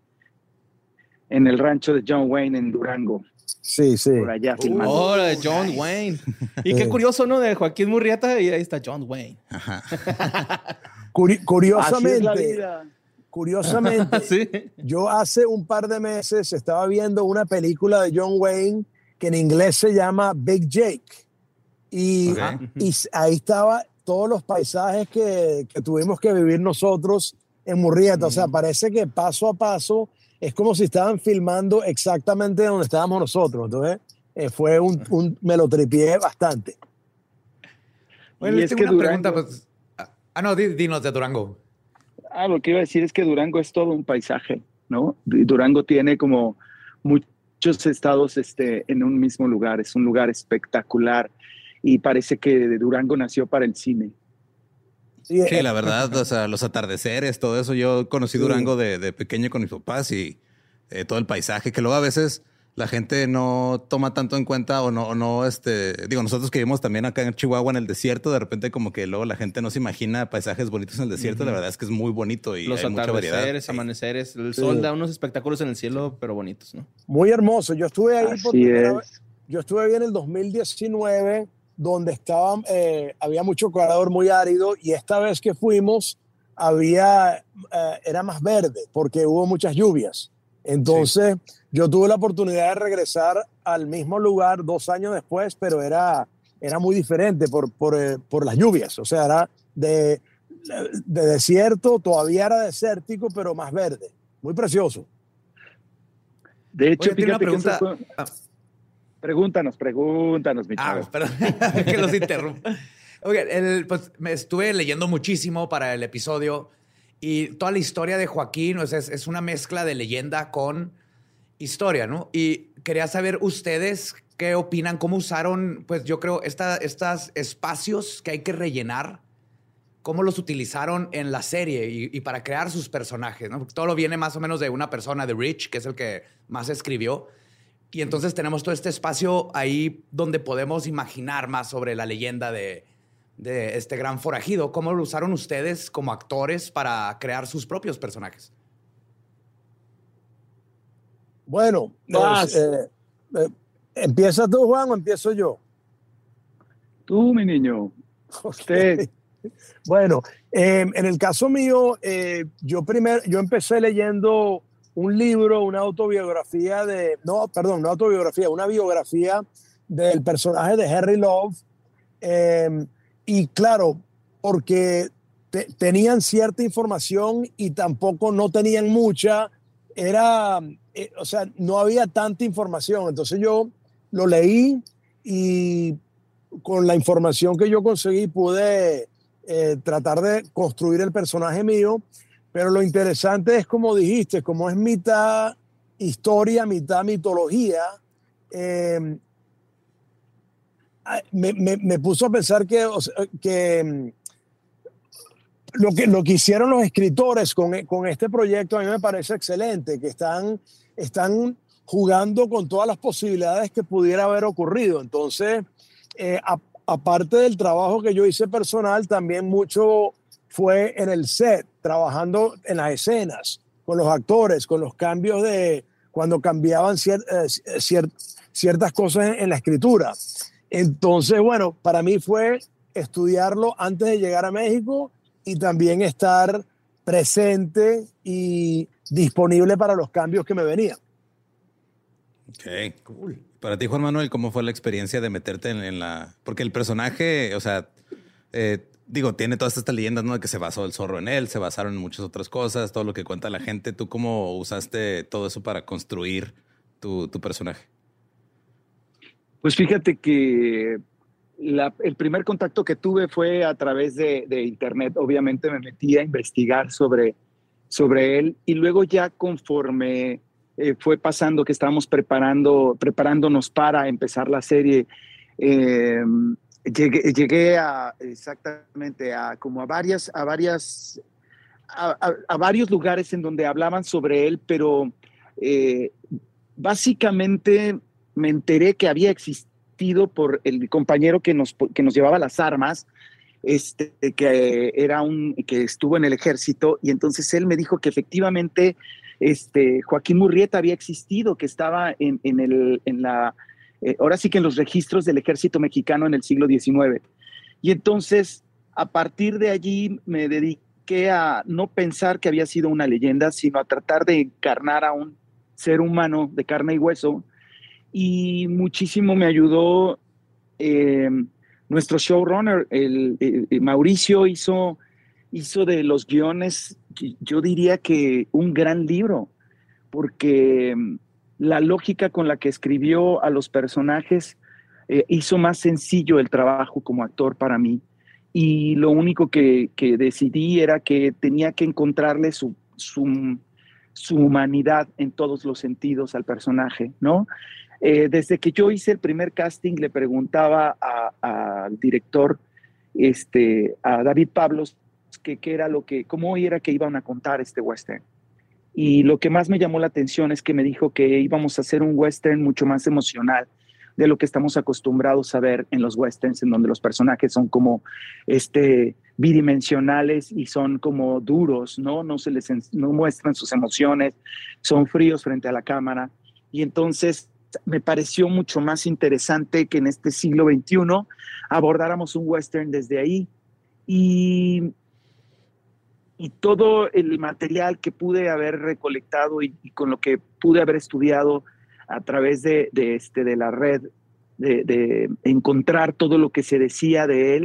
en el rancho de John Wayne en Durango, Sí, sí. por allá filmando. Oh, de John Wayne. Y qué Sí. curioso, ¿no? De Joaquín Murrieta y ahí está John Wayne. Ajá. Curi- Así es la curiosamente, vida. curiosamente, Sí. yo hace un par de meses estaba viendo una película de John Wayne que en inglés se llama Big Jake. Y, Ok. y s- ahí estaba todos los paisajes que, que tuvimos que vivir nosotros en Murrieta. O sea, parece que paso a paso es como si estaban filmando exactamente donde estábamos nosotros. Entonces, eh, fue un, un, me lo tripié bastante. Bueno, Y les es tengo que una pregunta. Durango- Pues, ah, no, di- dinos de Durango. Ah, lo que iba a decir es que Durango es todo un paisaje, ¿no? Durango tiene como muchos estados este, en un mismo lugar, es un lugar espectacular y parece que Durango nació para el cine. Sí, Sí, eh, la verdad, o sea, los atardeceres, todo eso. Yo conocí Sí. Durango de, de pequeño con mis papás y eh, todo el paisaje, que luego a veces la gente no toma tanto en cuenta o no, o no, este, digo, nosotros que vivimos también acá en Chihuahua en el desierto, de repente como que luego la gente no se imagina paisajes bonitos en el desierto. La verdad es que es muy bonito y Los hay mucha variedad. atardeceres, Sí. amaneceres, el Sí. sol da unos espectáculos en el cielo, pero bonitos, ¿no? muy hermoso. Yo estuve ahí por Así primera es. vez. Yo estuve ahí en el dos mil diecinueve, donde estaba, eh, había mucho calor, muy árido, y esta vez que fuimos había, eh, era más verde porque hubo muchas lluvias. Entonces, yo tuve la oportunidad de regresar al mismo lugar dos años después, pero era, era muy diferente por, por, eh, por las lluvias. O sea, era de de desierto, todavía era desértico, pero más verde. Muy precioso. De hecho, Oye, tiene una fíjate que pregunta. eso fue- Ah, Pregúntanos, pregúntanos, mi chavo. ah, perdón, que los interrumpa. Oigan, el, pues me estuve leyendo muchísimo para el episodio y toda la historia de Joaquín, o sea, es, es una mezcla de leyenda con historia, ¿no? Y quería saber ustedes qué opinan, cómo usaron, pues yo creo, esta, estos espacios que hay que rellenar, cómo los utilizaron en la serie y, y para crear sus personajes, ¿no? Porque todo lo viene más o menos de una persona, de Rich, que es el que más escribió. Y entonces tenemos todo este espacio ahí donde podemos imaginar más sobre la leyenda de, de este gran forajido. ¿Cómo lo usaron ustedes como actores para crear sus propios personajes? Bueno, Vas. pues, eh, eh, ¿empiezas tú, Juan, o empiezo yo? Tú, mi niño. Usted. Bueno, eh, en el caso mío, eh, yo primero, yo empecé leyendo un libro, una autobiografía de, no, perdón, no autobiografía, una biografía del personaje de Henry Love. Eh, y claro, porque te- tenían cierta información y tampoco no tenían mucha, era, eh, o sea, no había tanta información. Entonces yo lo leí y con la información que yo conseguí pude eh, tratar de construir el personaje mío, pero lo interesante es, como dijiste, como es mitad historia, mitad mitología, eh, me, me, me puso a pensar que, o sea, que mm, lo que, lo que hicieron los escritores con, con este proyecto a mí me parece excelente, que están, están jugando con todas las posibilidades que pudiera haber ocurrido. Entonces, eh, a, aparte del trabajo que yo hice personal, también mucho fue en el set, trabajando en las escenas, con los actores, con los cambios de cuando cambiaban cier, eh, cier, ciertas cosas en, en la escritura. Entonces, bueno, para mí fue estudiarlo antes de llegar a México y también estar presente y disponible para los cambios que me venían. Ok, cool. Para ti, Juan Manuel, ¿cómo fue la experiencia de meterte en, en la...? Porque el personaje, o sea, eh, digo, tiene todas estas leyendas, ¿no? De que se basó el zorro en él, se basaron en muchas otras cosas, todo lo que cuenta la gente. ¿Tú cómo usaste todo eso para construir tu, tu personaje? Pues fíjate que la- el primer contacto que tuve fue a través de, de internet. Obviamente me metí a investigar sobre, sobre él y luego ya conforme eh, fue pasando que estábamos preparando, preparándonos para empezar la serie, eh, llegué, llegué a exactamente a como a varias, a varias, a, a- a varios lugares en donde hablaban sobre él, pero eh, básicamente me enteré que había existido por el compañero que nos, que nos llevaba las armas, este, que era un, que estuvo en el ejército, y entonces él me dijo que efectivamente este, Joaquín Murrieta había existido, que estaba en, en, el, en la, eh, ahora sí que en los registros del ejército mexicano en el siglo diecinueve. Y entonces, a partir de allí, me dediqué a no pensar que había sido una leyenda, sino a tratar de encarnar a un ser humano de carne y hueso, y muchísimo me ayudó eh, nuestro showrunner, el, el, el Mauricio hizo, hizo de los guiones, yo diría que un gran libro, porque la lógica con la que escribió a los personajes eh, hizo más sencillo el trabajo como actor para mí, y lo único que, que decidí era que tenía que encontrarle su, su, su humanidad en todos los sentidos al personaje, ¿no? Eh, desde que yo hice el primer casting le preguntaba al director, este, a David Pablos, que, que era lo que, cómo era que iban a contar este western. Y lo que más me llamó la atención es que me dijo que íbamos a hacer un western mucho más emocional de lo que estamos acostumbrados a ver en los westerns, en donde los personajes son como este, bidimensionales y son como duros, ¿no? No se les no muestran sus emociones, son fríos frente a la cámara. Y entonces me pareció mucho más interesante que en este siglo veintiuno abordáramos un western desde ahí. Y, y todo el material que pude haber recolectado y, y con lo que pude haber estudiado a través de, de, este, de la red, de, de encontrar todo lo que se decía de él,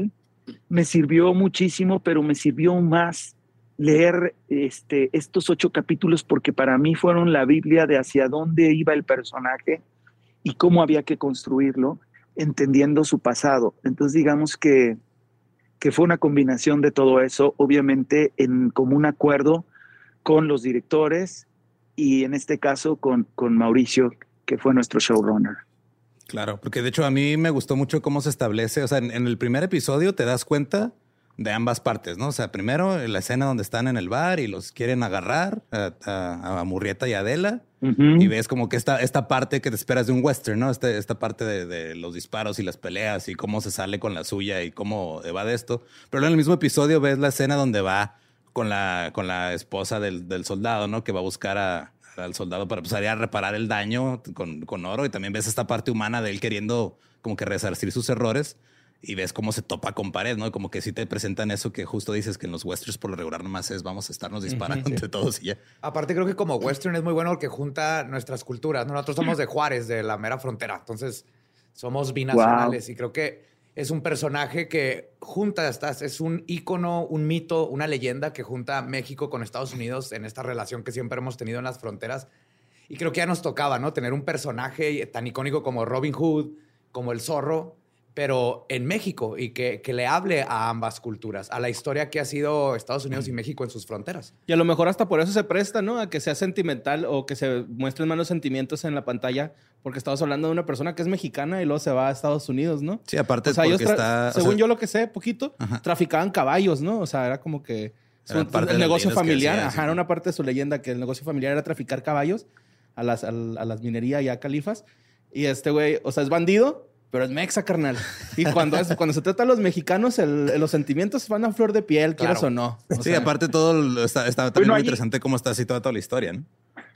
me sirvió muchísimo, pero me sirvió más leer este, estos ocho capítulos porque para mí fueron la Biblia de hacia dónde iba el personaje y cómo había que construirlo, entendiendo su pasado. Entonces digamos que, que fue una combinación de todo eso, obviamente en común acuerdo con los directores y en este caso con, con Mauricio, que fue nuestro showrunner. Claro, porque de hecho a mí me gustó mucho cómo se establece, o sea, en, en el primer episodio te das cuenta de ambas partes, ¿no? O sea, primero la escena donde están en el bar y los quieren agarrar a, a, a Murrieta y Adela. Uh-huh. Y ves como que esta, esta parte que te esperas de un western, ¿no? Este, esta parte de, de los disparos y las peleas y cómo se sale con la suya y cómo va de esto. Pero en el mismo episodio ves la escena donde va con la, con la esposa del, del soldado, ¿no? Que va a buscar a, al soldado para empezar a reparar el daño con, con oro. Y también ves esta parte humana de él queriendo como que resarcir sus errores. Y ves cómo se topa con pared, ¿no? Como que sí te presentan eso que justo dices que en los westerns por lo regular nomás es vamos a estarnos disparando uh-huh, entre sí. todos y ya. Aparte creo que como western es muy bueno porque junta nuestras culturas. Nosotros somos de Juárez, de la mera frontera. Entonces somos binacionales. Wow. Y creo que es un personaje que junta estas, es un ícono, un mito, una leyenda que junta México con Estados Unidos en esta relación que siempre hemos tenido en las fronteras. Y creo que ya nos tocaba, ¿no? Tener un personaje tan icónico como Robin Hood, como el Zorro, pero en México y que, que le hable a ambas culturas, a la historia que ha sido Estados Unidos y México en sus fronteras. Y a lo mejor hasta por eso se presta, ¿no? A que sea sentimental o que se muestren malos sentimientos en la pantalla, porque estamos hablando de una persona que es mexicana y luego se va a Estados Unidos, ¿no? Sí, aparte o sea, porque tra- está... Según o sea, yo lo que sé, poquito, ajá. traficaban caballos, ¿no? O sea, era como que... Su, el negocio familiar, decía, ajá, sí. Era una parte de su leyenda que el negocio familiar era traficar caballos a las, a, a las minerías y a califas. Y este güey, o sea, es bandido, pero es mexa, carnal. Y cuando, es, cuando se trata a los mexicanos, el, los sentimientos van a flor de piel, claro. Quieras o no. O sí, sea, aparte todo está, está también bueno, muy interesante cómo está situada toda la historia, ¿no?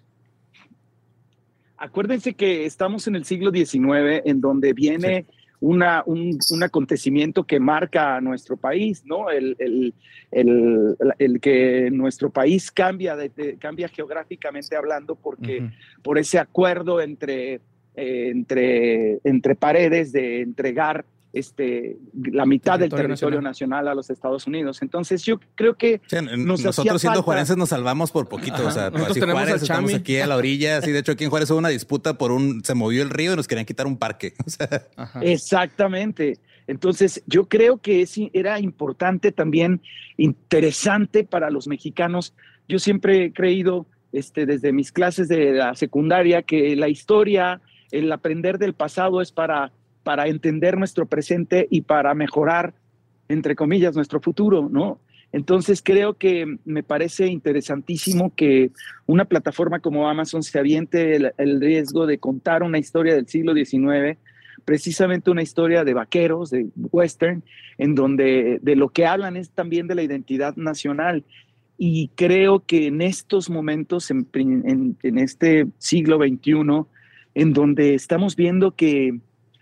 Acuérdense que estamos en el siglo diecinueve, en donde viene sí. una, un, un acontecimiento que marca a nuestro país, ¿no? El, el, el, el que nuestro país cambia, de, de, cambia geográficamente hablando porque uh-huh. por ese acuerdo entre... Eh, entre, entre paredes de entregar este, la mitad territorio del territorio nacional. nacional a los Estados Unidos. Entonces yo creo que sí, nos nosotros siendo falta... juarenses nos salvamos por poquito. Ajá. O sea, así Juárez, estamos aquí a la orilla. Así, de hecho, aquí en Juárez hubo una disputa por un... Se movió el río y nos querían quitar un parque. O sea. Exactamente. Entonces yo creo que es, era importante también, interesante para los mexicanos. Yo siempre he creído este, desde mis clases de la secundaria que la historia... El aprender del pasado es para, para entender nuestro presente y para mejorar, entre comillas, nuestro futuro, ¿no? Entonces creo que me parece interesantísimo que una plataforma como Amazon se aviente el, el riesgo de contar una historia del siglo diecinueve, precisamente una historia de vaqueros, de western, en donde de lo que hablan es también de la identidad nacional. Y creo que en estos momentos, en, en, en este siglo veintiuno, en donde estamos viendo que,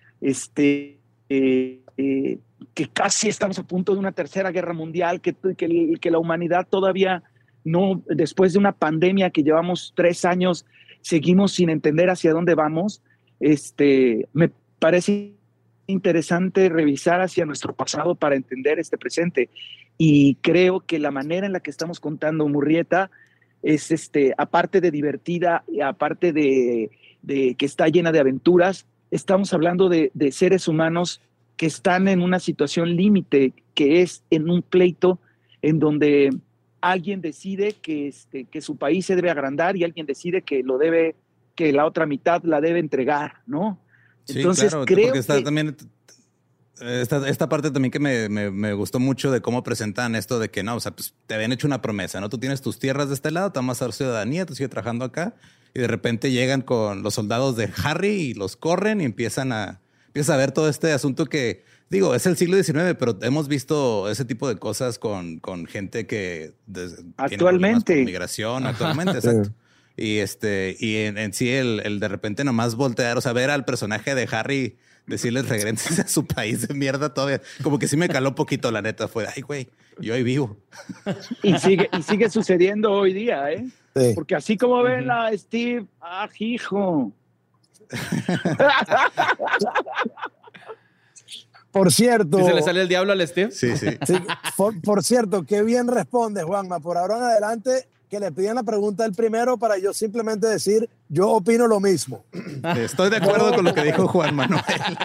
este, eh, eh, que casi estamos a punto de una tercera guerra mundial, que, que, que la humanidad todavía no, después de una pandemia que llevamos tres años, seguimos sin entender hacia dónde vamos. Este, me parece interesante revisar hacia nuestro pasado para entender este presente. Y creo que la manera en la que estamos contando Murrieta es, este, aparte de divertida, aparte de... de que está llena de aventuras, estamos hablando de, de seres humanos que están en una situación límite, que es en un pleito en donde alguien decide que, este, que su país se debe agrandar y alguien decide que lo debe, que la otra mitad la debe entregar, ¿no? Sí, entonces claro, creo porque está que... también esta, esta parte también que me, me, me gustó mucho de cómo presentan esto de que no, o sea, pues te habían hecho una promesa, ¿no? Tú tienes tus tierras de este lado, te vamos a dar ciudadanía, tú sigues trabajando acá. Y de repente llegan con los soldados de Harry y los corren y empiezan a, empieza a ver todo este asunto que, digo, es el siglo diecinueve, pero hemos visto ese tipo de cosas con, con gente que des, actualmente tiene migración, ajá, actualmente, exacto. Sí. Y este, y en, en sí el, el de repente nomás voltear, o sea, ver al personaje de Harry decirles regresen a su país de mierda todavía, como que sí me caló un poquito, la neta, fue, ay, güey, yo ahí vivo. Y sigue, y sigue sucediendo hoy día, ¿eh? Sí. Porque así como ven a Steve, ¡ah, hijo! Por cierto. ¿Sí se le sale el diablo al Steve? Sí, sí. sí por, por cierto, qué bien responde, Juanma. Por ahora en adelante, que le pidan la pregunta el primero para yo simplemente decir, yo opino lo mismo. Estoy de acuerdo con lo que dijo Juan Manuel.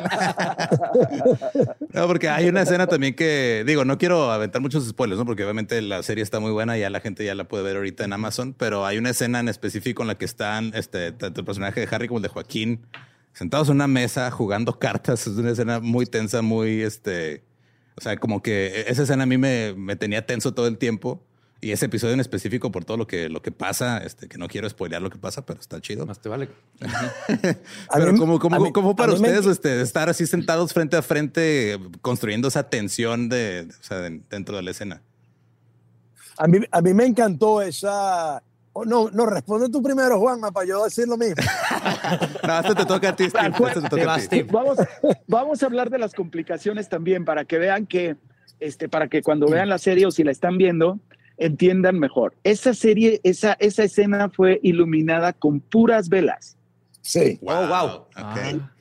No, porque hay una escena también que, digo, no quiero aventar muchos spoilers, ¿no? Porque obviamente la serie está muy buena y ya la gente ya la puede ver ahorita en Amazon, pero hay una escena en específico en la que están este, tanto el personaje de Harry como el de Joaquín sentados en una mesa jugando cartas. Es una escena muy tensa, muy, este, o sea, como que esa escena a mí me, me tenía tenso todo el tiempo. Y ese episodio en específico por todo lo que, lo que pasa, este, que no quiero spoilear lo que pasa, pero está chido. Más te vale. Pero mí, ¿cómo, cómo, mí, cómo para ustedes me... este, estar así sentados frente a frente construyendo esa tensión de, o sea, de, dentro de la escena? A mí, a mí me encantó esa... Oh, no, no, responde tú primero, Juanma, para yo decir lo mismo. No, esto te toca a ti, Steve. Esto te toca a ti. Vamos, vamos a hablar de las complicaciones también para que vean que, este, para que cuando vean la serie o si la están viendo, entiendan mejor. Esa serie, esa, esa escena fue iluminada con puras velas. Sí. Wow. Oh, wow. Okay. Ah.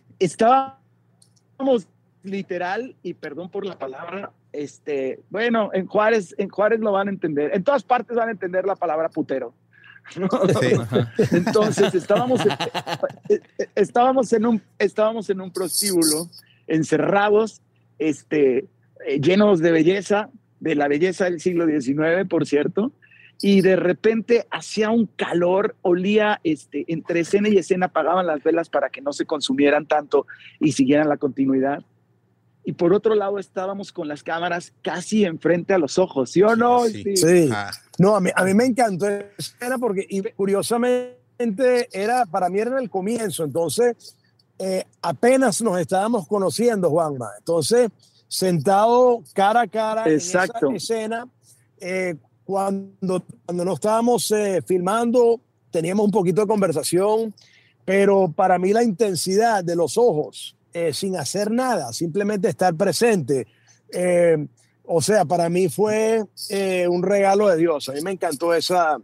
Estábamos literal, y perdón por la palabra, este, bueno, en Juárez, en Juárez lo van a entender. En todas partes van a entender la palabra putero. ¿No? Sí. Entonces estábamos en, estábamos en un estábamos en un prostíbulo encerrados, este, llenos de belleza, de la belleza del siglo diecinueve, por cierto, y de repente hacía un calor, olía, este, entre escena y escena apagaban las velas para que no se consumieran tanto y siguieran la continuidad. Y por otro lado estábamos con las cámaras casi enfrente a los ojos, ¿sí o no? Sí. Sí. sí. Ah. No, a mí, a mí me encantó esa escena porque y curiosamente era, para mí era en el comienzo, entonces eh, apenas nos estábamos conociendo, Juanma. Entonces, sentado cara a cara Exacto. en esa escena, eh, cuando, cuando no estábamos eh, filmando, teníamos un poquito de conversación, pero para mí la intensidad de los ojos, eh, sin hacer nada, simplemente estar presente, eh, o sea, para mí fue eh, un regalo de Dios. A mí me encantó esa,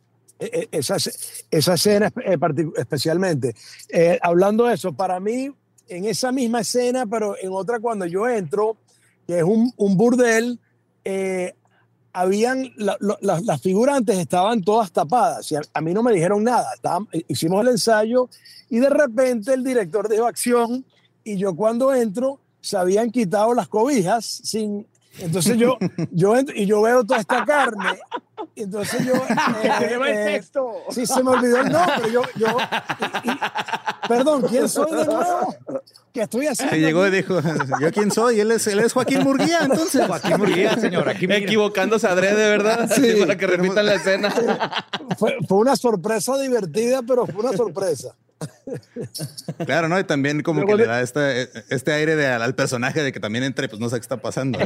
esa, esa escena especialmente. Eh, hablando de eso, para mí, en esa misma escena, pero en otra cuando yo entro, que es un, un burdel, eh, habían, la, la, las figurantes estaban todas tapadas. Y a, a mí no me dijeron nada. Estaban, hicimos el ensayo y de repente el director dijo acción y yo cuando entro se habían quitado las cobijas sin... Entonces yo, yo entro y yo veo toda esta carne. Entonces yo... Eh, te lleva el texto. Sí, se me olvidó el nombre. Yo, yo, y, y, perdón, ¿quién soy de nuevo? ¿Qué estoy haciendo? Se llegó y dijo, ¿yo quién soy? Él es, él es Joaquín Murguía, entonces. Joaquín Murguía, señor. Aquí equivocándose adrede, ¿verdad? Sí. Sí, para que repitan la escena. Fue, fue una sorpresa divertida, pero fue una sorpresa. Claro, ¿no? Y también como Luego que de... le da este, este aire de, al personaje de que también entre, pues no sé qué está pasando.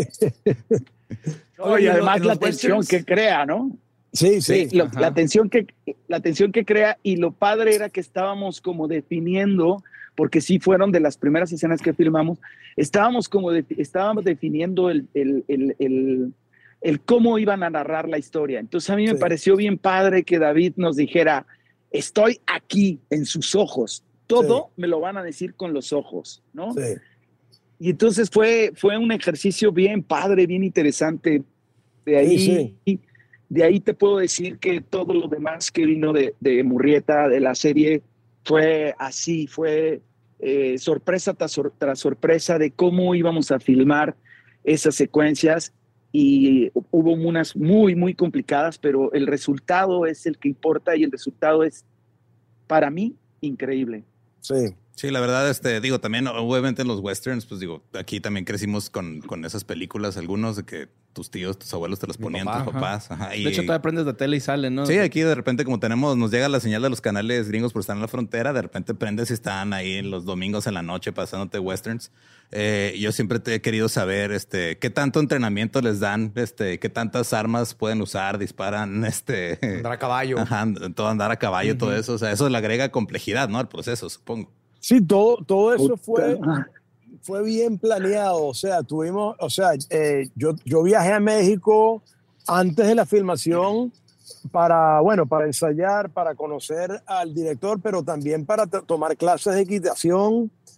Oye, y además la tensión que crea, ¿no? Sí, sí. sí lo, la, tensión que, la tensión que crea, y lo padre era que estábamos como definiendo, porque sí fueron de las primeras escenas que filmamos, estábamos como de, estábamos definiendo el, el, el, el, el cómo iban a narrar la historia. Entonces a mí me sí. pareció bien padre que David nos dijera, estoy aquí en sus ojos, todo sí. me lo van a decir con los ojos, ¿no? Sí. Y entonces fue, fue un ejercicio bien padre, bien interesante. De ahí, sí, sí. de ahí te puedo decir que todo lo demás que vino de, de Murrieta, de la serie, fue así, fue eh, sorpresa tras, tras sorpresa de cómo íbamos a filmar esas secuencias. Y hubo unas muy, muy complicadas, pero el resultado es el que importa y el resultado es, para mí, increíble. Sí. Sí, la verdad, este, digo, también obviamente en los westerns, pues digo, aquí también crecimos con, con esas películas, algunos de que tus tíos, tus abuelos te los ponían, papá, tus papás. Ajá. Ajá, y, de hecho, tú aprendes de tele y sale, ¿no? Sí, aquí de repente como tenemos, nos llega la señal de los canales gringos por estar en la frontera, de repente prendes y están ahí los domingos en la noche pasándote westerns. Eh, yo siempre te he querido saber, este, qué tanto entrenamiento les dan, este, qué tantas armas pueden usar, disparan, este... Andar a caballo. Ajá, todo andar a caballo, uh-huh. todo eso. O sea, eso le agrega complejidad, ¿no? Al proceso, supongo. Sí, todo, todo eso fue, fue bien planeado. O sea, tuvimos, o sea, eh, yo, yo viajé a México antes de la filmación para, bueno, para ensayar, para conocer al director, pero también para t- tomar clases de equitación.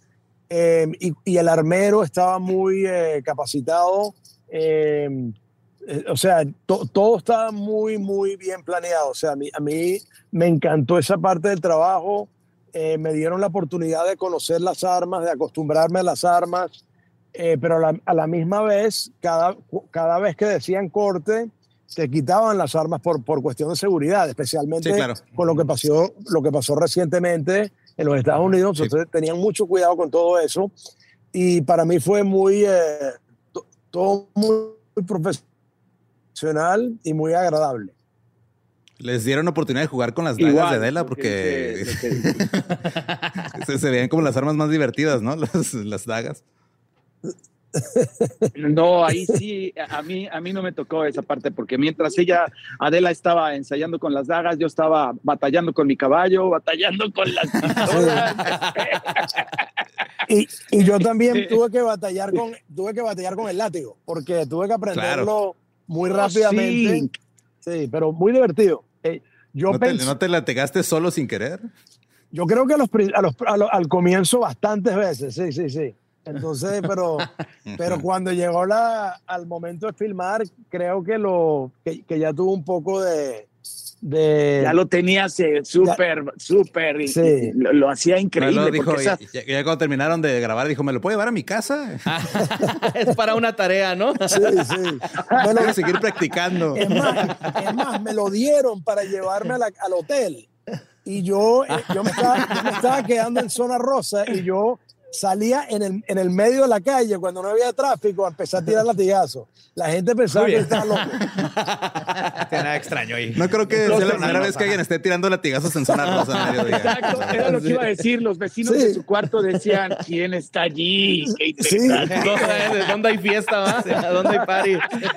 eh, y, y el armero estaba muy eh, capacitado. Eh, eh, o sea, to, todo estaba muy, muy bien planeado. O sea, a mí, a mí me encantó esa parte del trabajo. Eh, me dieron la oportunidad de conocer las armas, de acostumbrarme a las armas, eh, pero a la, a la misma vez, cada, cada vez que decían corte, te quitaban las armas por, por cuestión de seguridad, especialmente sí, claro. con lo que, pasó, lo que pasó recientemente en los Estados Unidos. Sí. Entonces tenían mucho cuidado con todo eso y para mí fue muy, eh, to, todo muy profesional y muy agradable. Les dieron oportunidad de jugar con las dagas Igual, de Dela porque que, que... se, se veían como las armas más divertidas, ¿no? Las, las dagas. No, ahí sí, a mí, a mí no me tocó esa parte porque mientras ella, Adela estaba ensayando con las dagas, yo estaba batallando con mi caballo, batallando con las pistolas. y, y yo también tuve que batallar con, tuve que batallar con el látigo porque tuve que aprenderlo claro. muy rápidamente. Sí. sí, pero muy divertido. Eh, yo ¿No, pensé, te, ¿No te latigaste solo sin querer? Yo creo que a los, a los, a los, al comienzo bastantes veces, sí, sí, sí. Entonces, pero, pero cuando llegó la, al momento de filmar, creo que, lo, que, que ya tuvo un poco de... de ya lo tenías eh, súper, súper, sí. lo, lo hacía increíble. No, dijo, esa... ya, ya cuando terminaron de grabar, dijo, ¿me lo puedo llevar a mi casa? Es para una tarea, ¿no? Sí, sí. Me lo... Voy a seguir practicando. Es más, es más, me lo dieron para llevarme a la, al hotel. Y yo, eh, yo, me estaba, yo me estaba quedando en zona rosa y yo salía en el, en el medio de la calle cuando no había tráfico a empezar a tirar latigazos. La gente pensaba que estaba loco. Tiene nada extraño ahí. No creo que sea la primera vez que alguien esté tirando latigazos en zona rosa. En mediodía. Exacto, era lo que iba a decir. Los vecinos sí. de su cuarto decían, ¿quién está allí? Qué interesante. Sí. ¿Dónde, ¿Dónde hay fiesta? ¿Va? ¿Dónde hay party?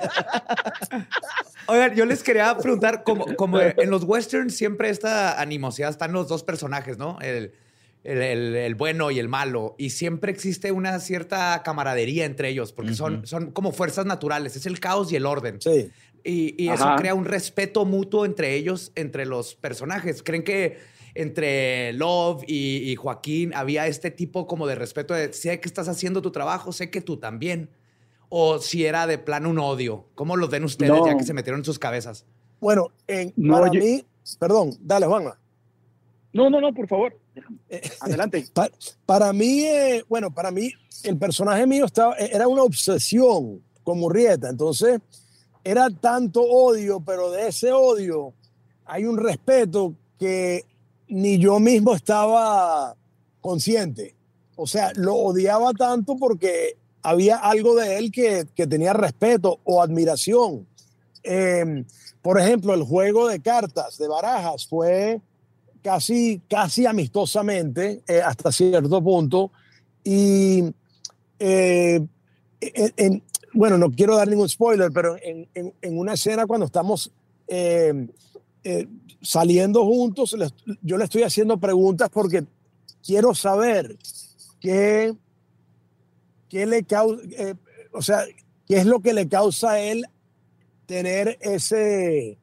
Oigan, yo les quería preguntar, como, como en los westerns siempre esta animosidad, están los dos personajes, ¿no? El, el, el, el bueno y el malo. Y siempre existe una cierta camaradería entre ellos, porque uh-huh. son, son como fuerzas naturales. Es el caos y el orden. Sí. Y, y eso crea un respeto mutuo entre ellos, entre los personajes. ¿Creen que entre Love y, y Joaquín había este tipo como de respeto de sé que estás haciendo tu trabajo, sé que tú también? ¿O si era de plano un odio? ¿Cómo los ven ustedes no. ya que se metieron en sus cabezas? Bueno, en, no, para yo... mí... Perdón, dale, Juanma. No, no, no, por favor. Adelante. para, para mí, eh, bueno, para mí, el personaje mío estaba, era una obsesión con Murrieta. Entonces, era tanto odio, pero de ese odio hay un respeto que ni yo mismo estaba consciente. O sea, lo odiaba tanto porque había algo de él que, que tenía respeto o admiración. Eh, por ejemplo, el juego de cartas, de barajas, fue casi, casi amistosamente eh, hasta cierto punto. Y, eh, en, en, bueno, no quiero dar ningún spoiler, pero en, en, en una escena cuando estamos eh, eh, saliendo juntos, les, yo le estoy haciendo preguntas porque quiero saber qué... ¿Qué le causa, eh, o sea, qué es lo que le causa a él tener ese,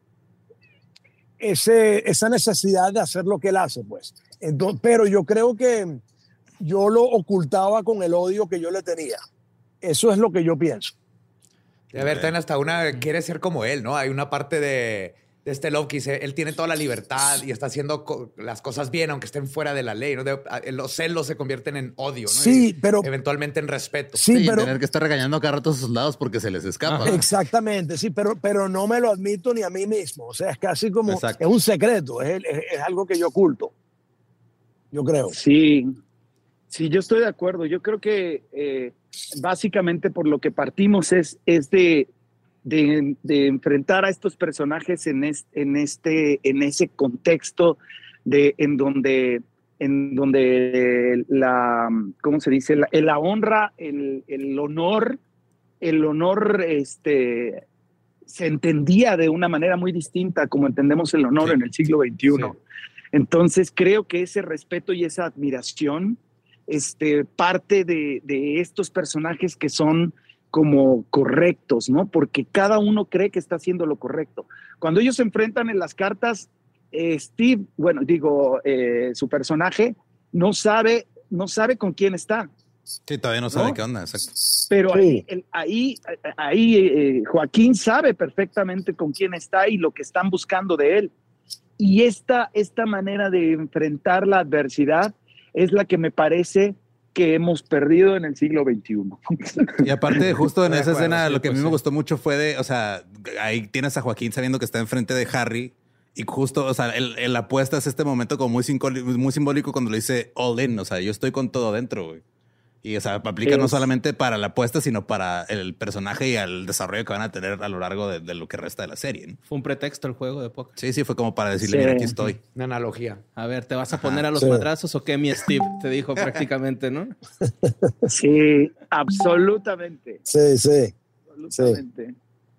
ese, esa necesidad de hacer lo que él hace, pues? Entonces, pero yo creo que yo lo ocultaba con el odio que yo le tenía. Eso es lo que yo pienso. A ver, ten hasta una, quiere ser como él, ¿no? Hay una parte de, de este Love que dice, él tiene toda la libertad y está haciendo co- las cosas bien, aunque estén fuera de la ley, ¿no? De, los celos se convierten en odio, ¿no? Sí, y pero... eventualmente en respeto. Sí, sí, pero... tener que estar regañando cada rato a sus lados porque se les escapa. Ah, exactamente, sí, pero, pero no me lo admito ni a mí mismo. O sea, es casi como... Exacto. Es un secreto, es, es, es algo que yo oculto. Yo creo. Sí, sí, yo estoy de acuerdo. Yo creo que eh, básicamente por lo que partimos es, es de... De, de enfrentar a estos personajes en este, en este, en ese contexto de, en donde, en donde la, ¿cómo se dice? La, la honra, el, el honor, el honor, este, se entendía de una manera muy distinta como entendemos el honor sí. en el siglo veintiuno. Sí. Entonces creo que ese respeto y esa admiración, este, parte de, de estos personajes que son como correctos, ¿no? Porque cada uno cree que está haciendo lo correcto. Cuando ellos se enfrentan en las cartas, eh, Steve, bueno, digo, eh, su personaje no sabe, no sabe con quién está. Sí, todavía no sabe ¿no? qué onda, exacto. Pero Sí. ahí, el- ahí, ahí eh, Joaquín sabe perfectamente con quién está y lo que están buscando de él. Y esta, esta manera de enfrentar la adversidad es la que me parece que hemos perdido en el siglo veintiuno. Y aparte, justo en De esa acuerdo, escena, sí, lo que a mí pues me sí. gustó mucho fue de, o sea, ahí tienes a Joaquín sabiendo que está enfrente de Harry y justo, o sea, el, el apuesta es este momento como muy, simbólico, muy simbólico cuando le dice all in, o sea, yo estoy con todo dentro, güey. Y, o sea, aplica no Es- solamente para la apuesta, sino para el personaje y el desarrollo que van a tener a lo largo de, de lo que resta de la serie, ¿no? Fue un pretexto el juego de póker. Sí, sí, fue como para decirle, Sí. mira, aquí estoy. Una analogía. A ver, ¿te vas a poner a los Sí. madrazos o qué, mi Steve? Te dijo prácticamente, ¿no? Sí, absolutamente. Sí, sí. Absolutamente.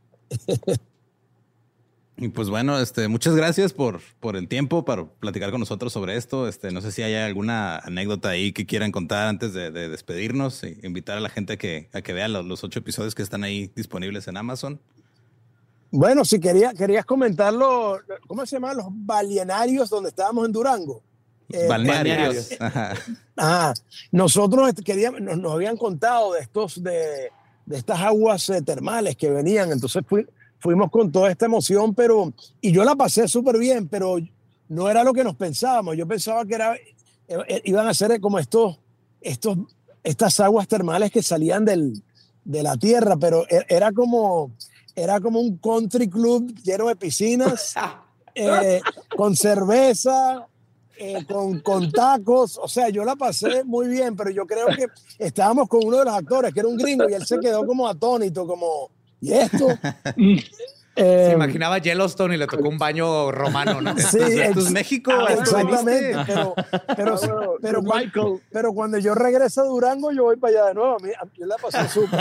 Y pues bueno, este, muchas gracias por, por el tiempo para platicar con nosotros sobre esto. Este, no sé si hay alguna anécdota ahí que quieran contar antes de, de despedirnos e invitar a la gente a que, a que vea los, los ocho episodios que están ahí disponibles en Amazon. Bueno, si quería, querías comentarlo, ¿cómo se llaman los balnearios donde estábamos en Durango? Eh, Balnearios. balnearios. Ajá. Ajá. Nosotros este, queríamos, nos, nos habían contado de estos de, de estas aguas eh, termales que venían, entonces fui- fuimos con toda esta emoción, pero y yo la pasé súper bien, pero no era lo que nos pensábamos. Yo pensaba que era eh, eh, iban a ser como estos, estos, estas aguas termales que salían del, de la tierra, pero e- era como era como un country club lleno de piscinas, eh, con cerveza. Eh, con, con tacos, o sea, yo la pasé muy bien, pero yo creo que estábamos con uno de los actores, que era un gringo, y él se quedó como atónito, como, ¿y esto? Eh, Se imaginaba Yellowstone y le tocó un baño romano, ¿no? Sí, Esto es ex- México. ah, a esto exactamente, veniste. pero, pero, Pero, pero, cuando, Michael, pero cuando yo regreso a Durango, yo voy para allá de nuevo, a mí, a- yo la pasé súper.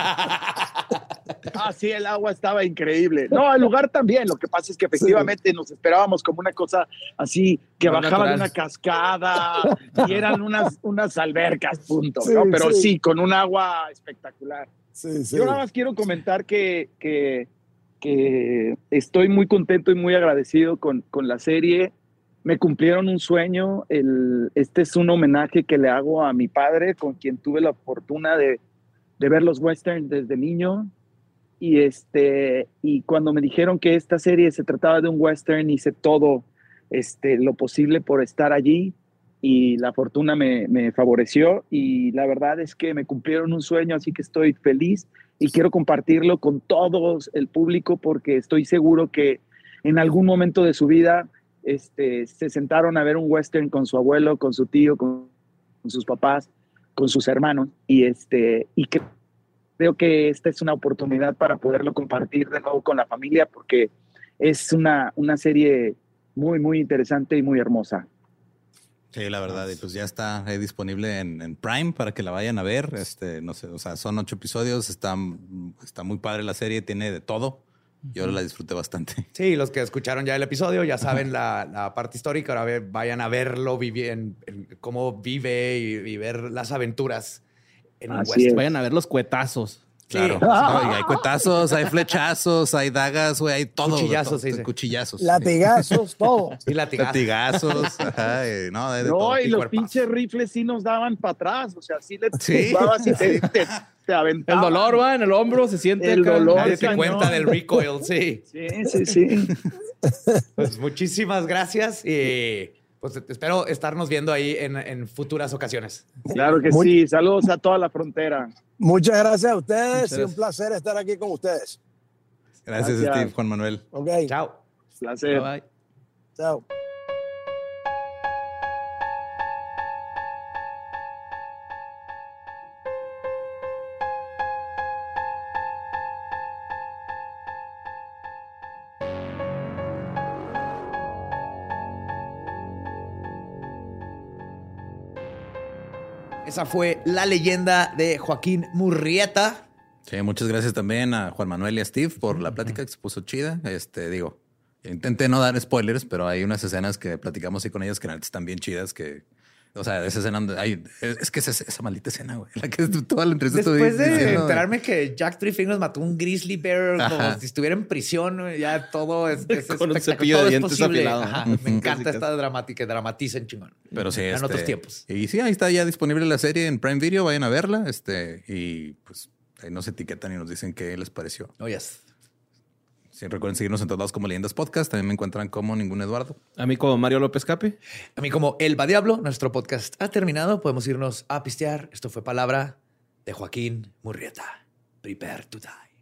ah, sí, el agua estaba increíble. No, el lugar también. Lo que pasa es que efectivamente nos esperábamos como una cosa así que Más bajaba de natural. una cascada y eran unas, unas albercas, punto. Sí, ¿no? Pero sí. sí. con un agua espectacular. Sí, sí. Yo nada más quiero comentar que, que, que estoy muy contento y muy agradecido con, con la serie. Me cumplieron un sueño. El, este es un homenaje que le hago a mi padre, con quien tuve la fortuna de, de ver los westerns desde niño. Y, este, y cuando me dijeron que esta serie se trataba de un western, hice todo este, lo posible por estar allí y la fortuna me, me favoreció y la verdad es que me cumplieron un sueño, así que estoy feliz y quiero compartirlo con todo el público porque estoy seguro que en algún momento de su vida este, se sentaron a ver un western con su abuelo, con su tío, con, con sus papás, con sus hermanos y, este, y que creo que esta es una oportunidad para poderlo compartir de nuevo con la familia porque es una, una serie muy, muy interesante y muy hermosa. Sí, la verdad, y pues ya está ahí disponible en, en Prime para que la vayan a ver. Este, no sé, o sea, son ocho episodios, está, está muy padre la serie, tiene de todo. Yo la disfruté bastante. Sí, los que escucharon ya el episodio ya saben la, la parte histórica. Ahora ve- vayan a verlo, vivi- en- en cómo vive y, y ver las aventuras en un Así western. es. Vayan a ver los cuetazos. Claro. No, y hay cuetazos, hay flechazos, hay dagas, güey, hay todo. Cuchillazos, todo, se dice. Cuchillazos. Latigazos, todo. Y latigazos. Latigazos. Ajá, y no, de, de No, todo. y los cuerpazo. pinches rifles sí nos daban para atrás, o sea, sí le Sí. tumbabas y te, te, te El aventaban. dolor va en el hombro, se siente. El acá. dolor. Nadie se cañón. cuenta del recoil, sí. Sí, sí, sí. Pues muchísimas gracias y pues espero estarnos viendo ahí en, en futuras ocasiones. Claro que Muy- sí. Saludos a toda la frontera. Muchas gracias a ustedes Muchas y un gracias. placer estar aquí con ustedes. Gracias, Gracias. Steve, Juan Manuel. Ok, Chao. Placer. Bye, bye. chao. Esa fue la leyenda de Joaquín Murrieta. Sí, muchas gracias también a Juan Manuel y a Steve por la plática que se puso chida. Este, digo, intenté no dar spoilers, pero hay unas escenas que platicamos ahí con ellos que la neta están bien chidas, que O sea, esa escena, hay, es que esa, esa maldita escena, güey. La que toda la entrevista Después de diciendo, enterarme que Jack Three Fingers mató un grizzly bear Ajá. como si estuviera en prisión, ya todo es, es con un cepillo de dientes afilado. Ajá. Me encanta esta dramática, que dramaticen chingón. Pero sí, en este, otros tiempos. Y sí, ahí está ya disponible la serie en Prime Video. Vayan a verla. Este, y pues ahí nos etiquetan y nos dicen qué les pareció. Oh, yes. Sí, recuerden seguirnos en todos lados como Leyendas Podcast. También me encuentran como Ningún Eduardo. A mí como Mario López Capi. A mí como El Va Diablo. Nuestro podcast ha terminado. Podemos irnos a pistear. Esto fue Palabra de Joaquín Murrieta. Prepare to die.